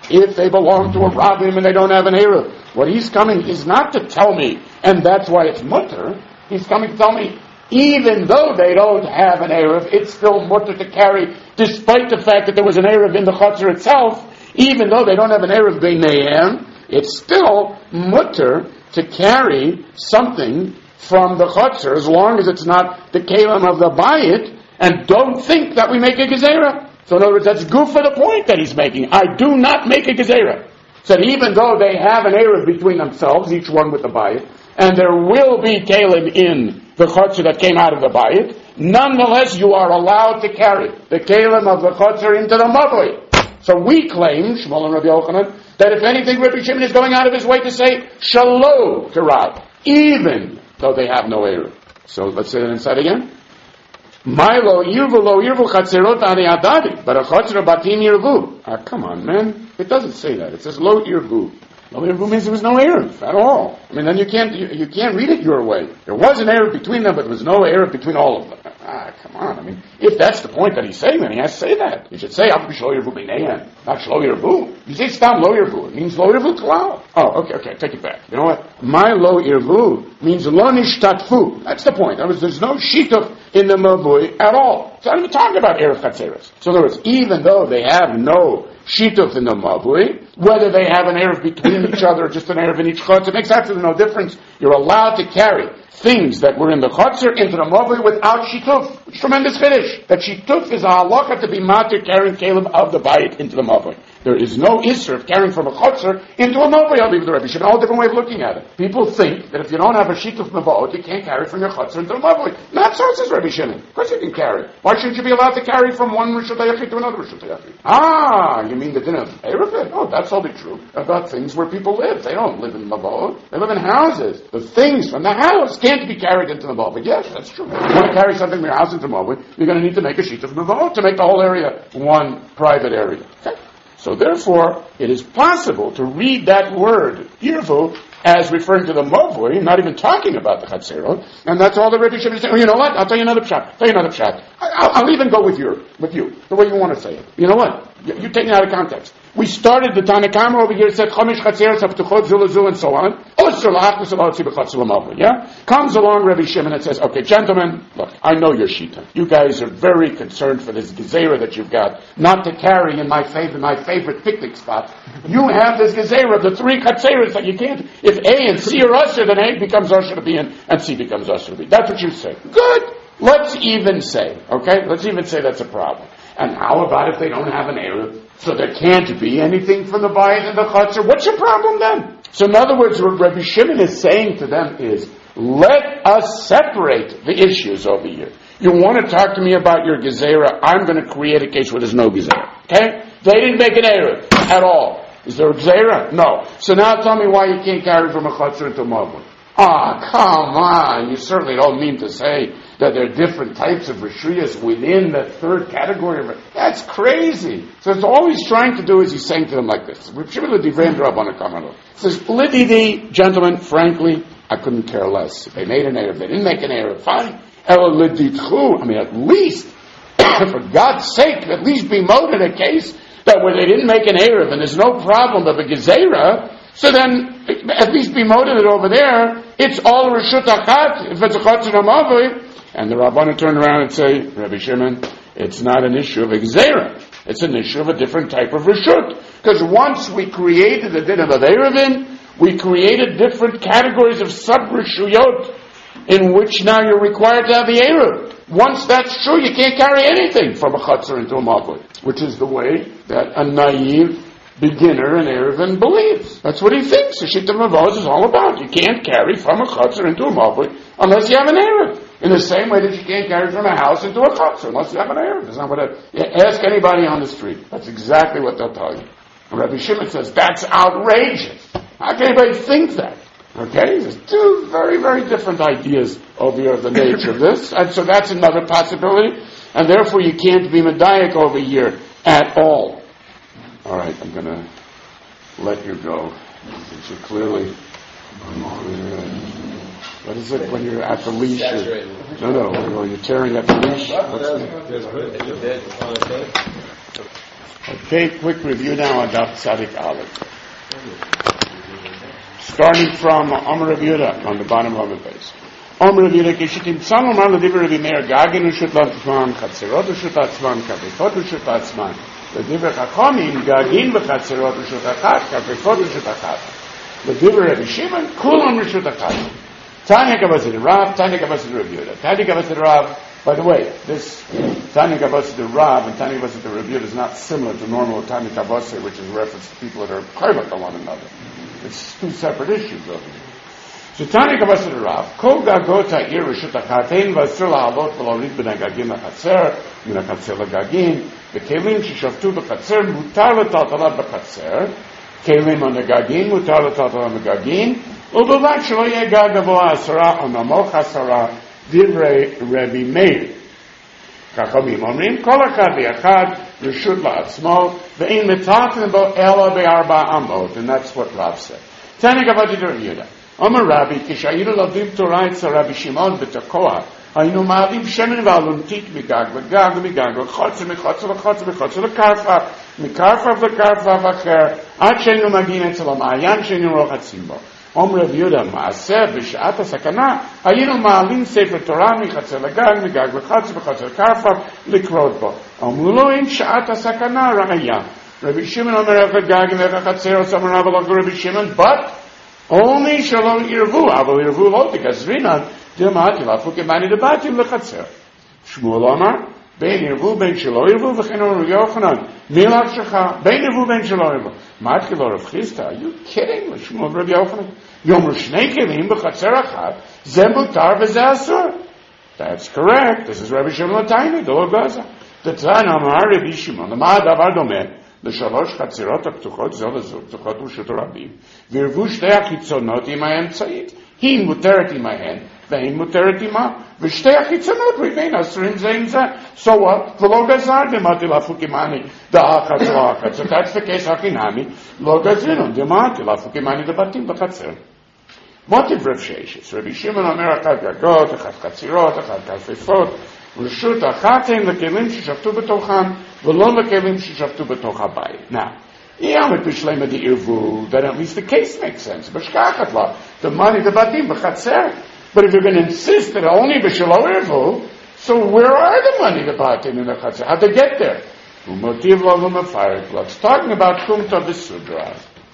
Speaker 1: if they belong to a Rabbim and they don't have an Erev. What he's coming is not to tell me, and that's why it's mutter. He's coming to tell me, even though they don't have an Erev, it's still mutter to carry, despite the fact that there was an Erev in the Chutzner itself. Even though they don't have an Erev Beinayim, it's still mutter to carry something from the Chutzner, as long as it's not the Kalim of the Bayit, and don't think that we make a Gezerah. So in other words, that's good for the point that he's making. I do not make a Gezerah. So even though they have an Erev between themselves, each one with the Bayit, and there will be Kalim in the Chutzner that came out of the Bayit, nonetheless you are allowed to carry the Kalim of the Chutzner into the Mavoi. So we claim, Shmuel and Rabbi Yochanan, that if anything, Rabbi Shimon is going out of his way to say Shalom to Rab, even though they have no Erev. So let's say that inside again. Milo yirvu lo yirvu chatzerot ani adadi, but a chatzer batim yirvu. Ah, come on, man. It doesn't say that. It says lo yirvu. Lo yirvu means there was no Erev at all. I mean, then you can't you, you can't read it your way. There was an Erev between them, but there was no Erev between all of them. Ah, come on. I mean, if that's the point that he's saying, then he has to say that. He should say, I'll be shlo yirvu b'neihan, not shlo yirvu. You say stam lo yirvu. It means lo yirvu klal. Oh, okay, okay, take it back. You know what? My lo yirvu means lo nishtatfu. That's the point. That was, there's no shituf in the mavui at all. It's not even talking about Erev Chatzeres. So in other words, even though they have no shituf in the mavui, whether they have an Erev between each other or just an Erev in each chutz, it makes absolutely no difference. You're allowed to carry things that were in the chutzner into the mavui without shituf. It's tremendous finish. That shituf is a halacha to be matir carrying kalim of the bayit into the mavui. There is no isser of carrying from a chutzner into a mavui. I'll leave the Rebbe. All different way of looking at it. People think that if you don't have a shituf mavot, you can't carry from your chutzner into the mavui. Not so, says Rebbe Shimon. Of course you can carry. Why shouldn't you be allowed to carry from one Rishut HaYachid to another Rishut HaYachid? Ah, you mean the din of Erev? Oh, that's only true about things where people live. They don't live in mavot. They live in houses. The things from the house can't be carried into the mavot. Yes, that's true. If you want to carry something from your house into the mavot, you're going to need to make a sheet of mavot to make the whole area one private area. Okay? So therefore, it is possible to read that word, Yirvu, as referring to the Mavui, not even talking about the Chatzerot, and that's all the Rebbe Shimon is saying. Oh, you know what? I'll tell you another pshat. I'll tell you another pshat. I'll, I'll even go with you, with you, the way you want to say it. You know what? You, you take it out of context. We started the Tanakama over here, said Chomish Chatzeros Haftuchot Zulazu and so on. Yeah? Comes along Rebbe Shimon and says, okay, gentlemen, look, I know your shita. You guys are very concerned for this gezerah that you've got, not to carry in my favorite, my favorite picnic spot. You have this gezerah, the three chatzeros that you can't. If A and C are usher, then A becomes usher to B and, and C becomes usher to B. That's what you say. Good. Let's even say, okay? Let's even say that's a problem. And how about if they don't have an Erev? So there can't be anything from the Bayit and the Chutzner. What's your problem then? So in other words, what Rabbi Shimon is saying to them is, let us separate the issues over here. You want to talk to me about your Gezerah, I'm going to create a case where there's no Gezerah. Okay? They didn't make an Erev at all. Is there a Gezerah? No. So now tell me why you can't carry from a Chutzner to a Mavui. Ah, come on. You certainly don't mean to say that there are different types of Rishuyas within the third category of it. That's crazy. So it's all he's trying to do is he's saying to them like this. He says, Lididi, gentlemen, frankly, I couldn't care less. If they made an Erev, they didn't make an Erev, fine. I mean, at least, for God's sake, at least be moted a case that where they didn't make an Erev and there's no problem of a Gezerah, so then, at least be moted over there, it's all Rishut Achat, if it's a Chutzner Mavui. And the Rabbanan turn around and say, Rabbi Shimon, it's not an issue of a Gezerah. It's an issue of a different type of Rishut. Because once we created the din of Erevin, we created different categories of sub-Rishuyot, in which now you're required to have the Erev. Once that's true, you can't carry anything from a Chutzner into a Mavui, which is the way that a naive beginner in Erevin believes. That's what he thinks. The Shittim Mavos is all about. You can't carry from a Chutzner into a Mavui unless you have an Erev. In the same way that you can't carry from a house into a Chutzner unless you have an Erev. That's not what I, ask anybody on the street. That's exactly what they'll tell you. And Rabbi Shimon says, that's outrageous. How can anybody think that? Okay? There's two very, very different ideas over here of the nature of this. And so that's another possibility. And therefore you can't be Medayik over here at all. All right, I'm going to let you go. Since you're clearly, what is it when you're at the leash? You're, no, no, when you're tearing at the leash. Okay, quick review now on Daf Tzadik Aleph. Starting from Amar Rav Yehuda on the bottom of the page. Amar Rav Yehuda, Kishitim Tzal Omar L'Divrei Rav Meir, Gagin U'Shut L'Atzman, Chatzerot U'Shut L'Atzman, Kafefot U'Shut L'Atzman, L'Divrei Chachamim, Gagin V'Chatzerot U'Shut Achat, Kafefot U'Shut Achat, L'Divrei Rav Shimon, Kulam U'Shut Achat. Tanya Gavasid Rav, Tanya Gavasid Rav Yehuda. Tanya Gavasid Rav, by the way, this Tanya Gavasid Rav and Tanya Gavasid Rav Yehuda is not similar to normal Tanya Gavasid, which is a reference to people that are private on one another. It's two separate issues of it. So Tanya Gavasid Rav, Kol Gagota Ir Rishut Achatein V'Asir La'alot V'Lorid B'nei Gagin L'Chatzer, Min HaChatzer L'Gagin, V'Kelim Shishaftu B'Chatzer, Mutar L'Taltalat B'Chatzer, Kelim on the Gagin, Mutar L'Taltalat on the Gagin, ובלבד שלא יהיה גג גבוה עשרה או נמוך עשרה דברי רבי מאיר. חכמים אומרים, כל אחד ואחד רשות לעצמו ואין מטעתן בו אלא בארבע אמות, and that's what Rav said. תנא גבתי דרב יהודה. אומר רבי, כשהיינו לומדים תורה אצל רבי שמעון בתקוע, היינו מעלים שמן ואלונתית מגג וגג ומגג וחוצה מחוצה לחוצה מחוצה לקרפף, מקרפף לקרפף אחר, עד שהיינו מגיעים אצל המעיין שהיינו רוחצים בו. אומר רב יהודה, מעשה בשעת הסכנה, היינו מעלים ספר תורה מחצר לגג, מגג לחצר בחצר קרפף, לקרות בו. אמרו לו, אין שעת הסכנה ראיה. רבי שמעון אומר, איך הגג ואיך החצר, אז אמר רבי שמעון, but only שלא ירבו, אבל ירבו לא תגזרינן, דמעתי להפוך כמני דבתים לחצר. שמואל אמר, בין ירבו בין שלא ירבו, וכן אמר רבי יוחנן, מילך שלך, בין ירבו בין שלא ירבו. אמרתי לו רב חיסדא, are you kidding? לשמואל רבי יוחנן. יאמרו שני כלים בחצר אחת, זה מותר וזה אסור. That's correct. This is Rabbi Shimon Latayni, דולו גזה. תצאן אמר רבי שמעון, למה הדבר דומה? לשלוש חצרות הפתוחות זו לזו, פתוחות ורשות רבים, וירבו שתי החיצונות עם האמצעית. היא מותרת עמהן, והיא מותרת עמה, ושתי החיצונות רבים אסורים זה עם זה. So what? ולא גזר דמתי להפוך עמני דאחת לא אחת. So that's the case החינמי, לא גזרינו, דמתי להפוך עמני דבתים בחצר. מוטיב רב ששת, רבי שמעון אומר אחת גגות, אחת חצירות, אחת כלפפות, רשות אחת הם לכלים ששבתו בתוכן, ולא לכלים ששבתו בתוך הבית. Now, יאמר בשלמה דערבו, that at least the case makes sense. בשכחת לה, דמני דבתים בחצר. But if you're going to insist that only בשלא ערבו, so where are the money דבתים in the חצר? How'd they get there? ומוטיב לו ומפרק לו. It's talking about קומתא בסודרה.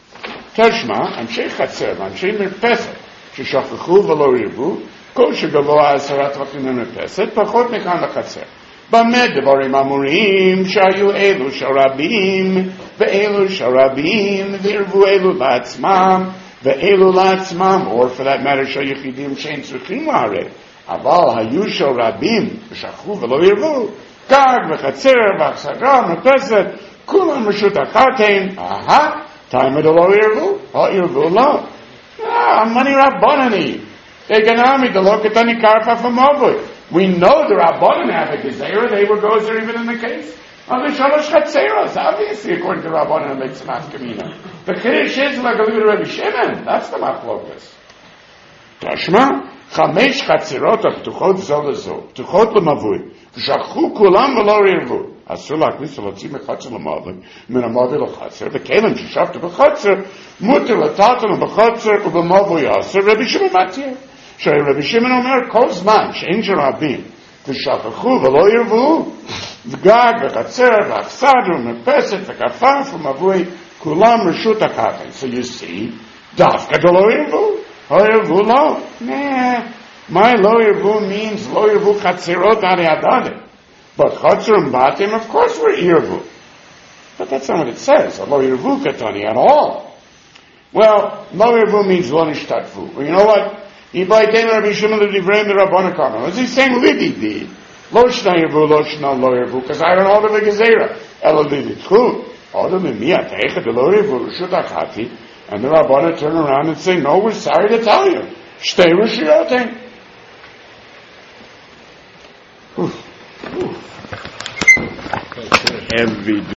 Speaker 1: תשמע, אנשי חצר ואנשי מרפסת ששכחו ולא ירבו, כל שגבוה עשרה טפחים למרפסת, פחות מכאן לחצר. במה דברים אמורים שהיו אלו של רבים, ואלו של רבים, וירבו אלו לעצמם, ואלו לעצמם, or for that matter של יחידים שאין צריכים לערב, אבל היו של רבים, ושכחו ולא ירבו, גג וחצר ואכסדרה ומרפסת, כולם רשות אחת הם, אהה, time of the low irvu, oh irvu lo. Ah, money Rabbanani. Eganami, the lokatani karfa from Mobu. We know the Rabbanan have a gezerah, they were goes there even in the case of the Shalosh Chatzeros, obviously according to Rabbanan makes Mafkamina. The Kiddush is like a little Rabbi Shimon, that's the Machlokas. Tashma, Chamesh Chatzerot הפתוחות זו לזו, פתוחות למבוי, ושכחו כולם ולא ירבו. אסור להכניס ולהוציא מחצר למעלה, מן המעלה לחצר, וכלים ששבתו בחצר, מותר לטלטל בחצר ובמבוי אסור, רבי שמעון מתיר. שרבי שמעון אומר, כל זמן שאין של רבים, ושכחו ולא ירבו, וגג וחצר ואכסדרה ומרפסת וכפף ומבוי, כולם רשות אחת. So you see, דווקא דלא ירבו. לא ירבו לא. Nah. My לא ירבו means לא ירבו חצרות על ידיים. But Chatzar and Batim, of course, were Irvu. But that's not what it says. Lo Irvu Katani at all. Well, Lo Irvu means Lo Nishtatvu. Well, you know what? Ibai Ten Rabbi Shimon L'Divrei M'Rabbana Kama. What's he saying? Lidi di. Lo Shna Irvu, Lo Shna Lo Irvu. Because I don't hold of a Gezerah. Elo Lidi Tchu. Odom Emiya Teicha de Lo Irvu, Rishut Achati. And the Rabbana turn around and say, no, we're sorry to tell you. Shtei Rishiyoten. Every